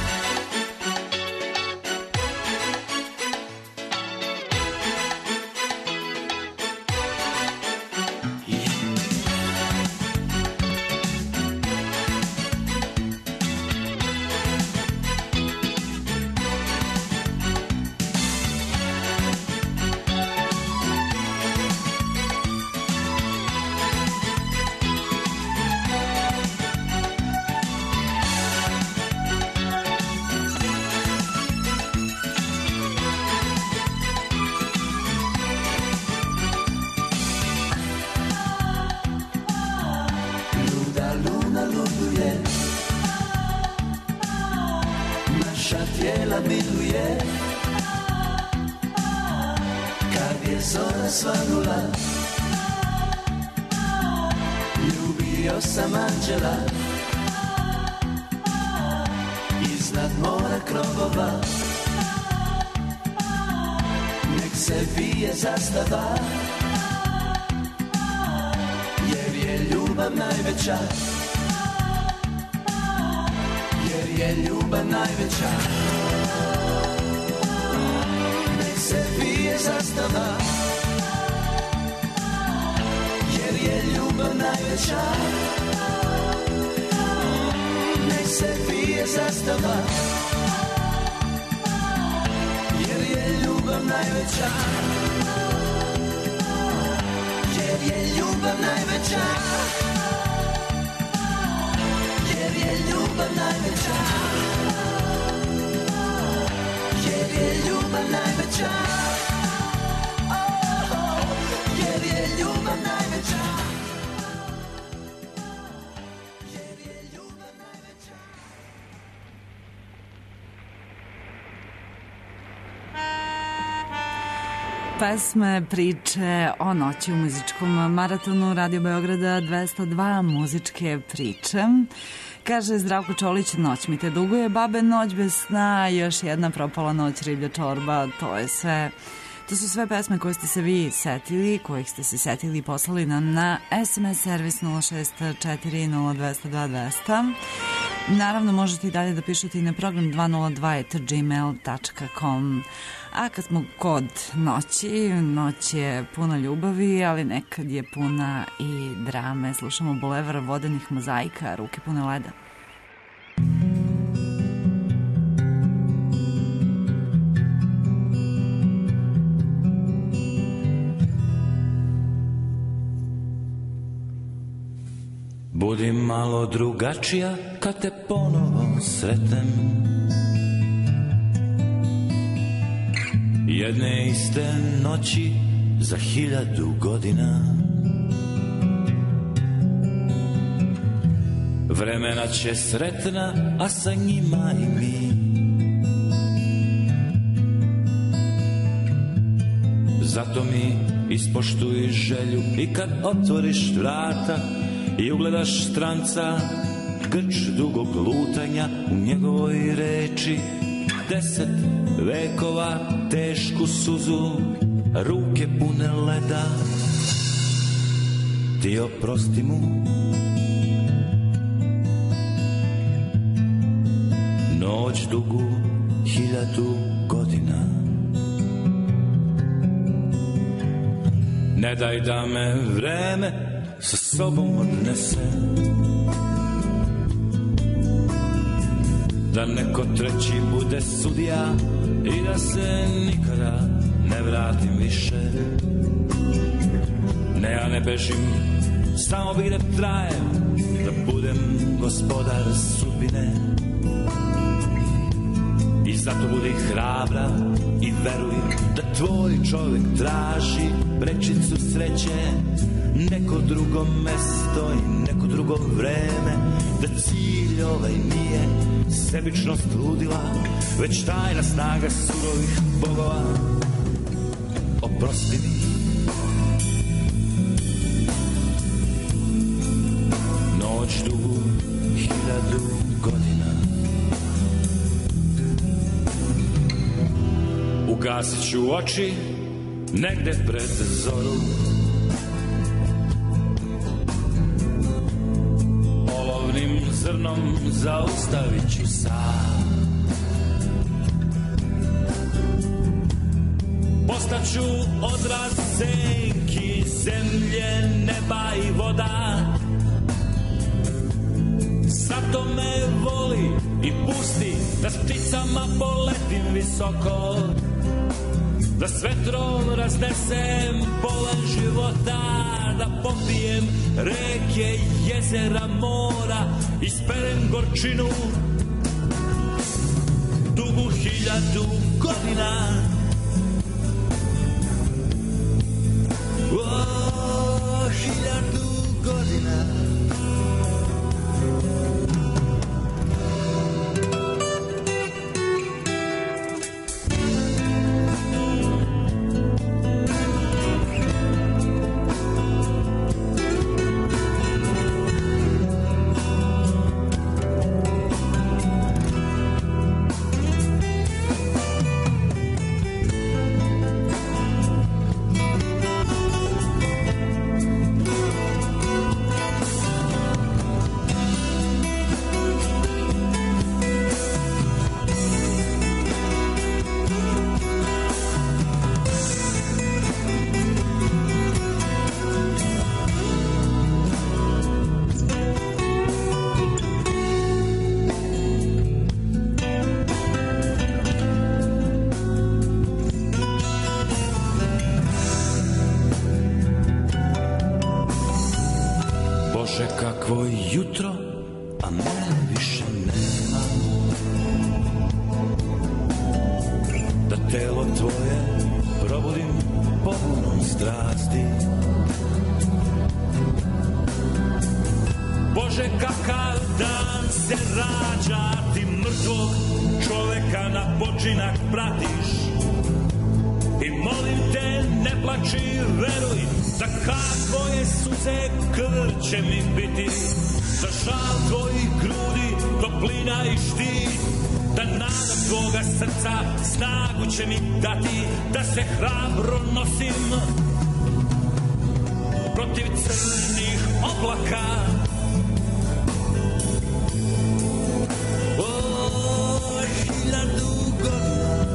Tijela miluje, kad je zora svanula, ljubio sam anđela. Iznad mora krovova nek se vije zastava, jer je ljubav najveća, jer je ljubav najveća. Nek se vije zastava, jer je ljubav najveća. Nek se vije zastava, jer je ljubav najveća, jer je ljubav najveća, jer je ljubav najveća, jer je ljubav najveća, jer je ljubav najveća, jer je ljubav najveća. Pesme, priče o noći u muzičkom maratonu Radio Beograda 202 muzičke priče. Kaže Zdravko Čolić, noć mi te duguje, babe, noć bez sna, još jedna propala noć, riblja čorba, to je sve. To su sve pesme koje ste se vi setili, kojih ste se setili i poslali nam na SMS servis 0640202. Naravno, možete i dalje da pišete i na program 202@gmail.com. A kad smo kod noći, noć je puna ljubavi, ali nekad je puna i drame. Slušamo Bulevar vodenih mozaika, ruke pune leda. Budi malo drugačija kad te ponovo sretnem, jedne iste noći za 1000 godina. Vremena će sretna, a sa njima i mi. Zato mi ispoštuj želju i kad otvoriš vrata i ugledaš stranca, grč dugog lutanja u njegovoj reči. 10 vekova tešku suzu, ruke pune leda, ti oprosti mu. Noć dugu 1000 godina. Ne daj da me vreme sa sobom odnese, da neko treći bude sudija i da se nikada ne vratim više. Ne, ja ne bežim, samo bih da trajem, da budem gospodar sudbine. I zato budi hrabra i veruj da tvoj čovjek traži prečicu sreće, neko drugo mesto i neko drugo vreme, da cilj ovaj nije sebičnost ludila, već tajna snaga surovih bogova. Oprosti mi. Noć dugu 1000 godina. Ugasit ću oči negde pred zoru, olovnim zrnom zaustavit ću sad. Postaću odraz senki zemlje, neba i voda. Zato me voli i pusti da s pticama poletim visoko, da s vetrom raznesem polen života, da popijem reke, jezera, mora, isperem gorčinu dugu 1000 godina. O, 1000 godina. Bože, kakvo jutro, a mene više nema, da telo tvoje probudim pobunom strasti. Bože, kakav dan se rađa, ti mrtvog čoveka na počinak pratiš. I molim te, ne plači, veruj, za kak tvoje suze krv će mi biti, za žal tvojih grudi toplina i štit, da nada tvoga srca snagu će mi dati, da se hrabro nosim protiv crnih oblaka. O, 1000 godina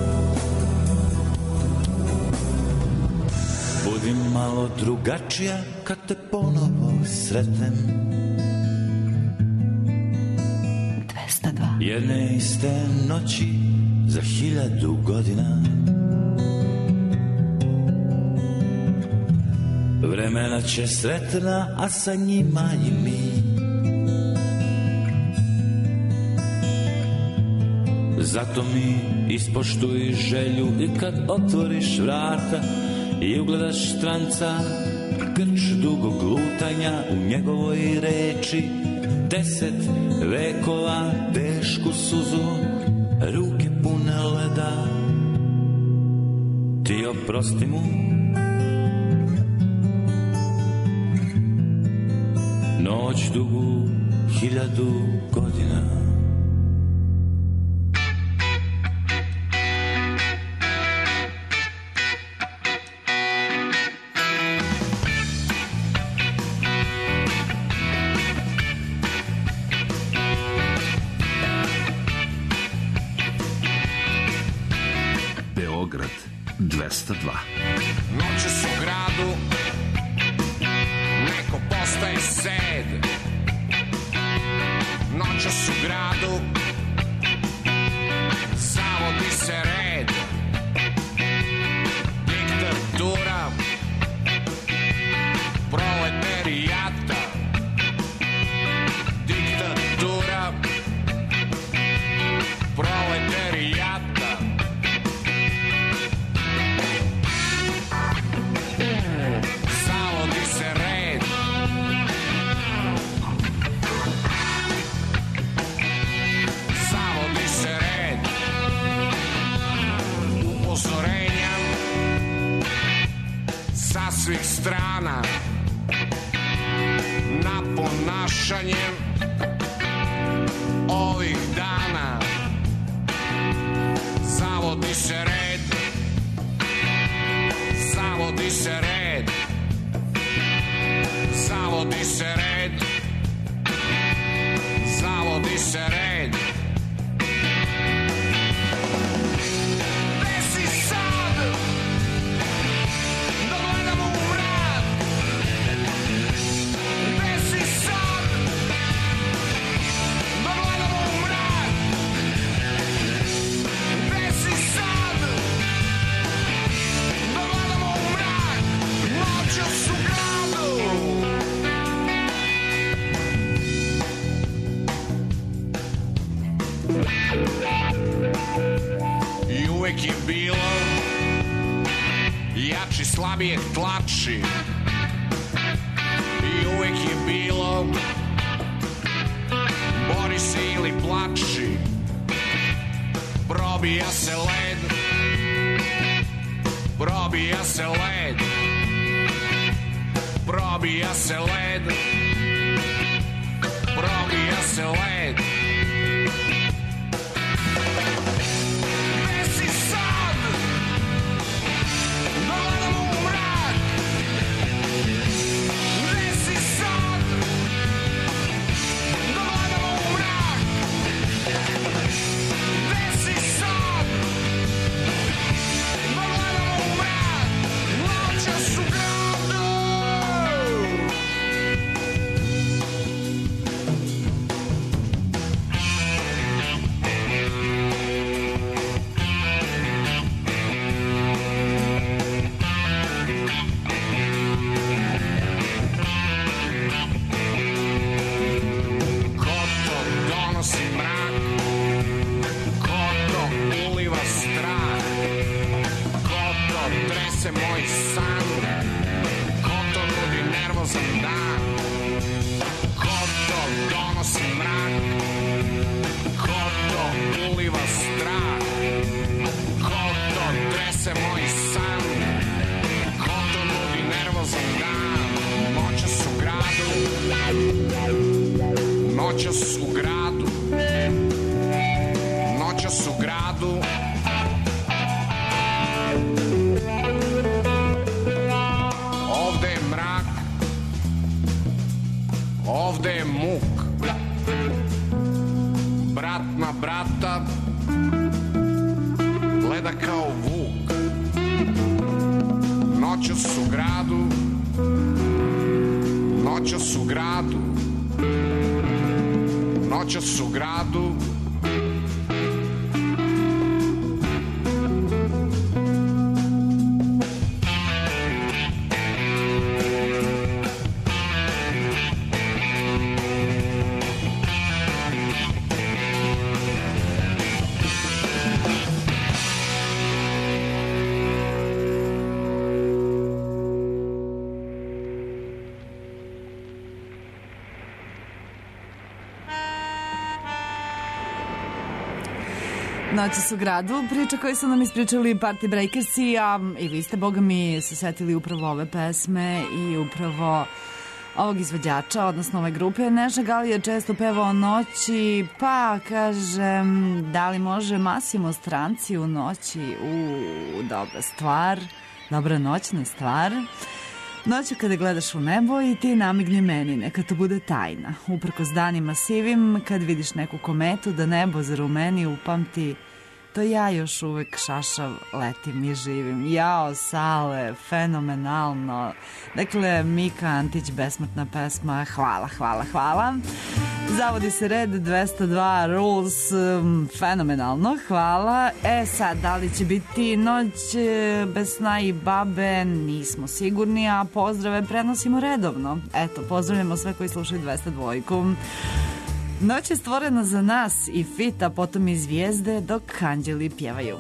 budi malo drugačija kad te ponovo sretnem. 202. Jedne iste noći za 1000 godina. Vremena će sretna, a sa njima i mi. Zato mi ispoštuj želju i kad otvoriš vrata i ugledaš stranca, grč dugog lutanja u njegovoj reči. 10 vekova tešku suzu, ruke pune leda, ti oprosti mu. Noć dugu 1000 godina. Beograd 202. Noćas u gradu neko postaje sed. Noćas u gradu zavodi se red. Diktatura proleterijata. Diktatura proleterijata. Zavodi se red. Zavodi se red. Upozorenja sa svih strana na ponašanje ovih dana. Zavodi se red. Zavodi se red. Zavodi se red. Zavodi se red. Gde si sad? Da gledamo u mrak. Gde si sad? Da gledamo u mrak. Gde si sad? Da gledamo u mrak. Noćas u gradu. I uvek je bilo jači slabijeg tlači. I uvek je bilo bori se ili plači. Probija se led. Probija se led. Probija se led. Probija se led. Gde si sad? Da gledamo u mrak. Gde si sad? Da gledamo u mrak. Gde si sad? Da gledamo u mrak. Noćas u gradu. kao vuk. Noćas u gradu, noćas u gradu, noćas u gradu. Noćas u gradu, priča koju su nam ispričali Party Breakersi, a i vi ste, boga mi, se setili upravo ove pesme i upravo ovog izvođača, odnosno ove grupe. Neša Gali je često pevao noći, pa kažem, da li može Massimo Stranci u noći? Dobra stvar, dobra noćna stvar. Noću kada gledaš u nebo i ti namigni meni, neka to bude tajna. Uprkos danima sivim, kad vidiš neku kometu da nebo zarumeni, upamti, to ja još uvek šašav letim i živim. Jao, Sale, fenomenalno. Dakle, Mika Antić, besmrtna pesma, hvala. Zavodi se red 202 Rules, fenomenalno, hvala. Sad, da li će biti noć bez sna i babe, nismo sigurni, a pozdrave prenosimo redovno. Eto, pozdravljamo sve koji slušaju 202. Noć je stvorena za nas i Fita, potom i zvijezde, dok anđeli pjevaju.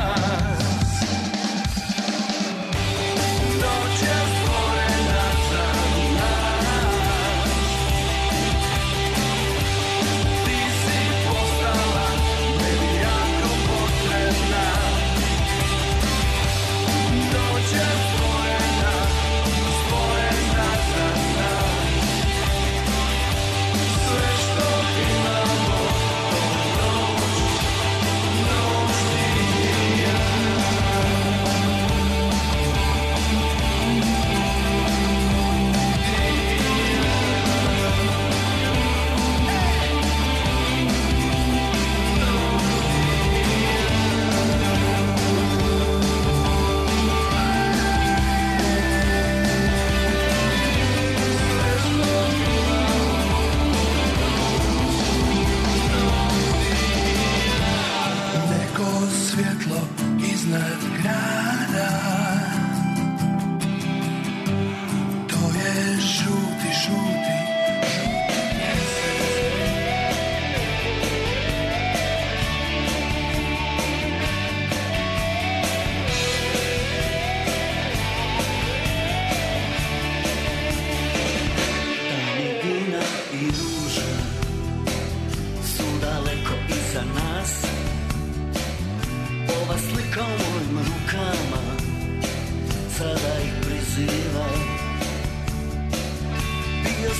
Noć je stvorena za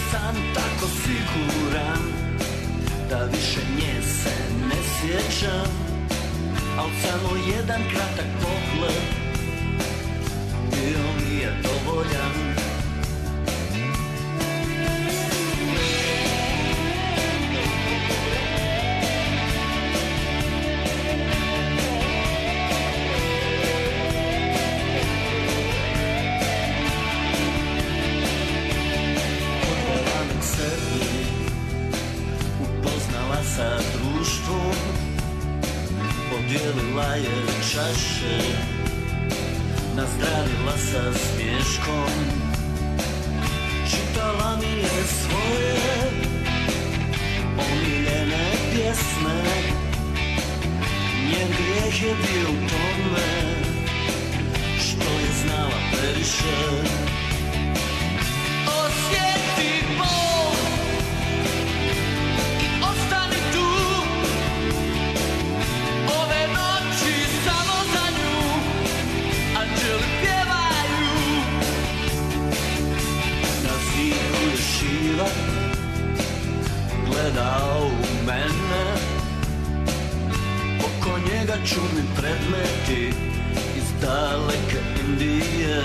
sam tako siguran da više nje se ne sjećam, al samo jedan kratak pogled bio mi je dovoljan. Sa društvom podijelila je čaše, nazdravila sa smješkom, čitala mi je svoje omiljene pjesme. Njen grijeh je bio u tome što je znala previše. Osjeti bol i ostani tu, ove noći samo za nju anđeli pjevaju. Na zidu je šiva, gleda u mene, oko njega čudni predmeti iz daleke Indije.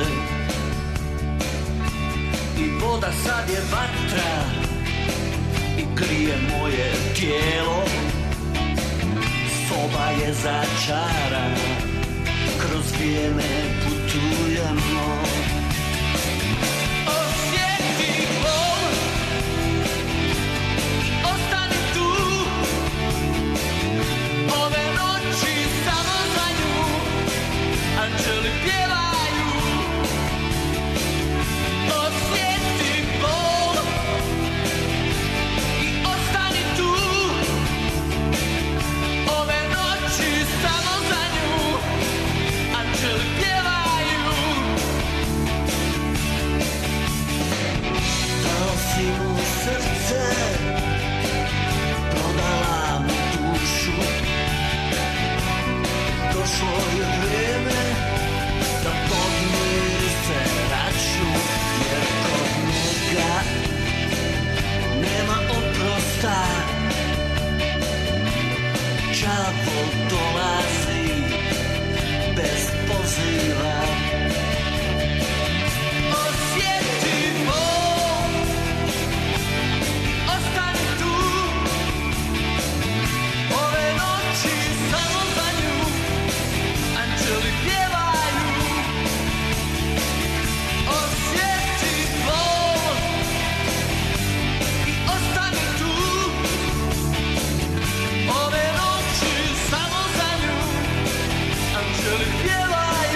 I voda sad je vatra i grije moje tijelo, soba je začarana, kroz vrijeme putujemo. Osjeti bol i ostani tu, ove noći samo za nju anđeli pjevaju. Osjeti bol i ostani tu, ove noći samo za nju anđeli pjevaju. Dao si mu srce, prodala mu dušu, došlo je vrijeme da podmiri se račun, jer kod njega nema oprosta. Đavo dolazi bez poziva. Osjeti bol i ostani tu, ove noći samo za nju anđeli pjevaju. Osjeti bol i ostani tu, ove noći samo za nju anđeli pjevaju.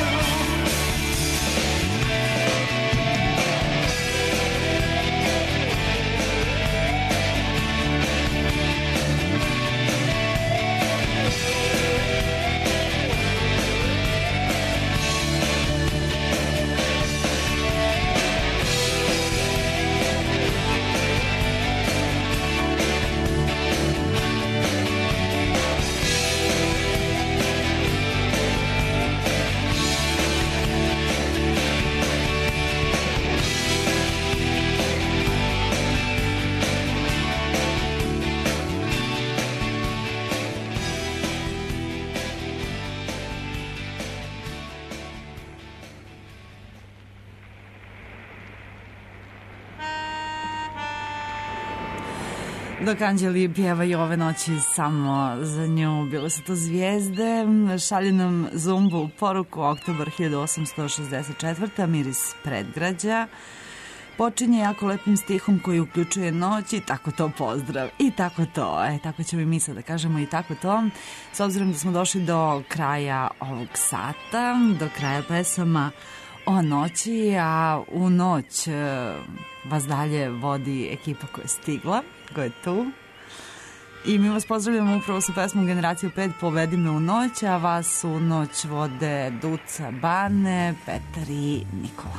Dok anđeli pjevaju ove noći samo za nju, bile su to zvijezde, šalje nam Zumbu poruku, oktobar 1864. Miris predgrađa. Počinje jako lepim stihom koji uključuje noć i tako to pozdrav. I tako to, tako ćemo i mi sad da kažemo i tako to. S obzirom da smo došli do kraja ovog sata, do kraja pesama o noći, a u noć vas dalje vodi ekipa koja je stigla, koja je tu. I mi vas pozdravljamo upravo sa pesmom Generaciju 5, Povedi me u noć, a vas u noć vode Duca, Bane, Petar i Nikola.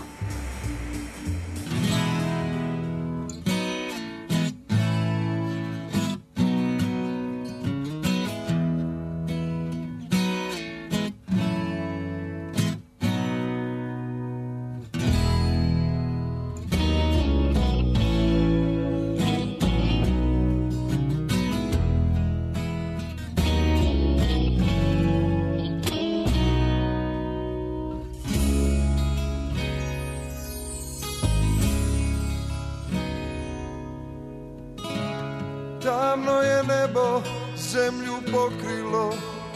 Tamno je nebo zemlju pokrilo,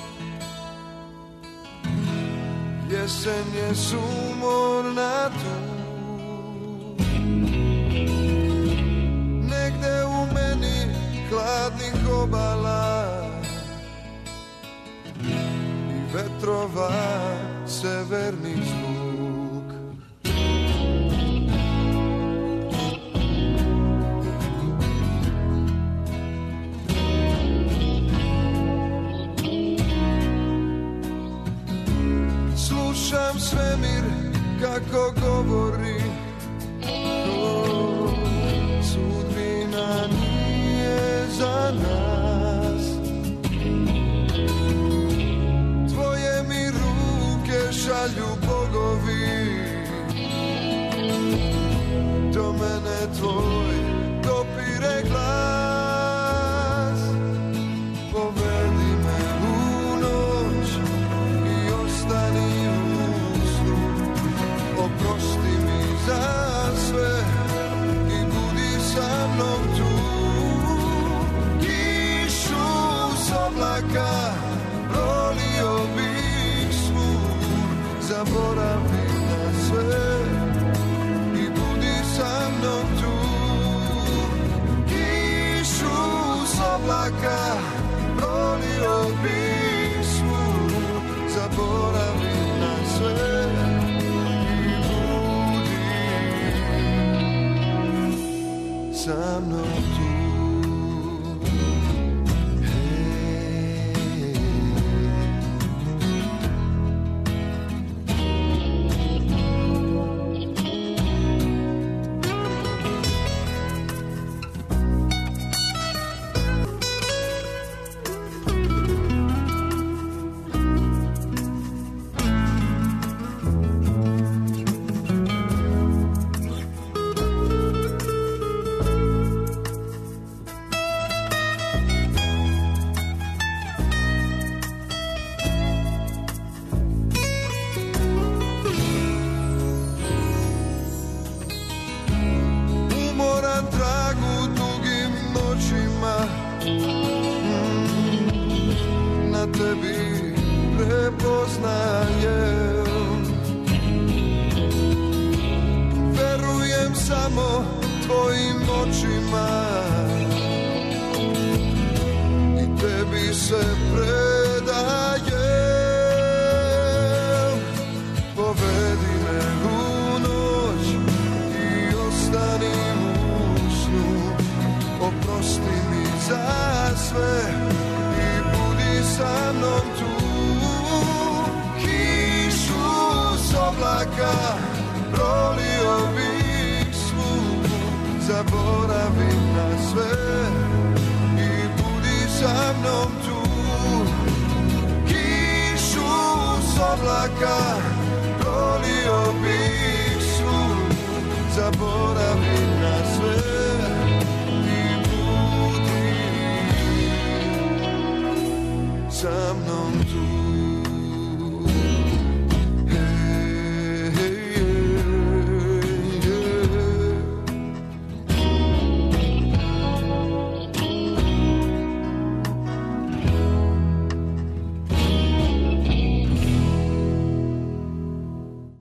jesen je sumorna tu. Negde u meni hladnih obala i vetrova severni zvuk. Slušam svemir kako govori, sudbina nije za nas. Tvoje mi ruke šalju bogovi, do mene tvoj dopire glas. Povedi me u noć i ostani u snu, oprosti mi za sve i budi sa mnom tu. Kišu s oblaka prolio bih svud, zaboravi na sve i budi sa mnom tu. Kišu s oblaka prolio bih svud, zaboravi na sve i budi sa mnom tu. Umoran tragu dugim noćima, na tebi prepoznajem. Verujem samo tvojim očima i tebi se predajem. Povedi me u noć i ostani u snu, oprosti mi za sve i budi sa mnom tu. Kišu s oblaka prolio bih svud, zaboravi na sve i budi sa mnom tu. Kišu s oblaka prolio bih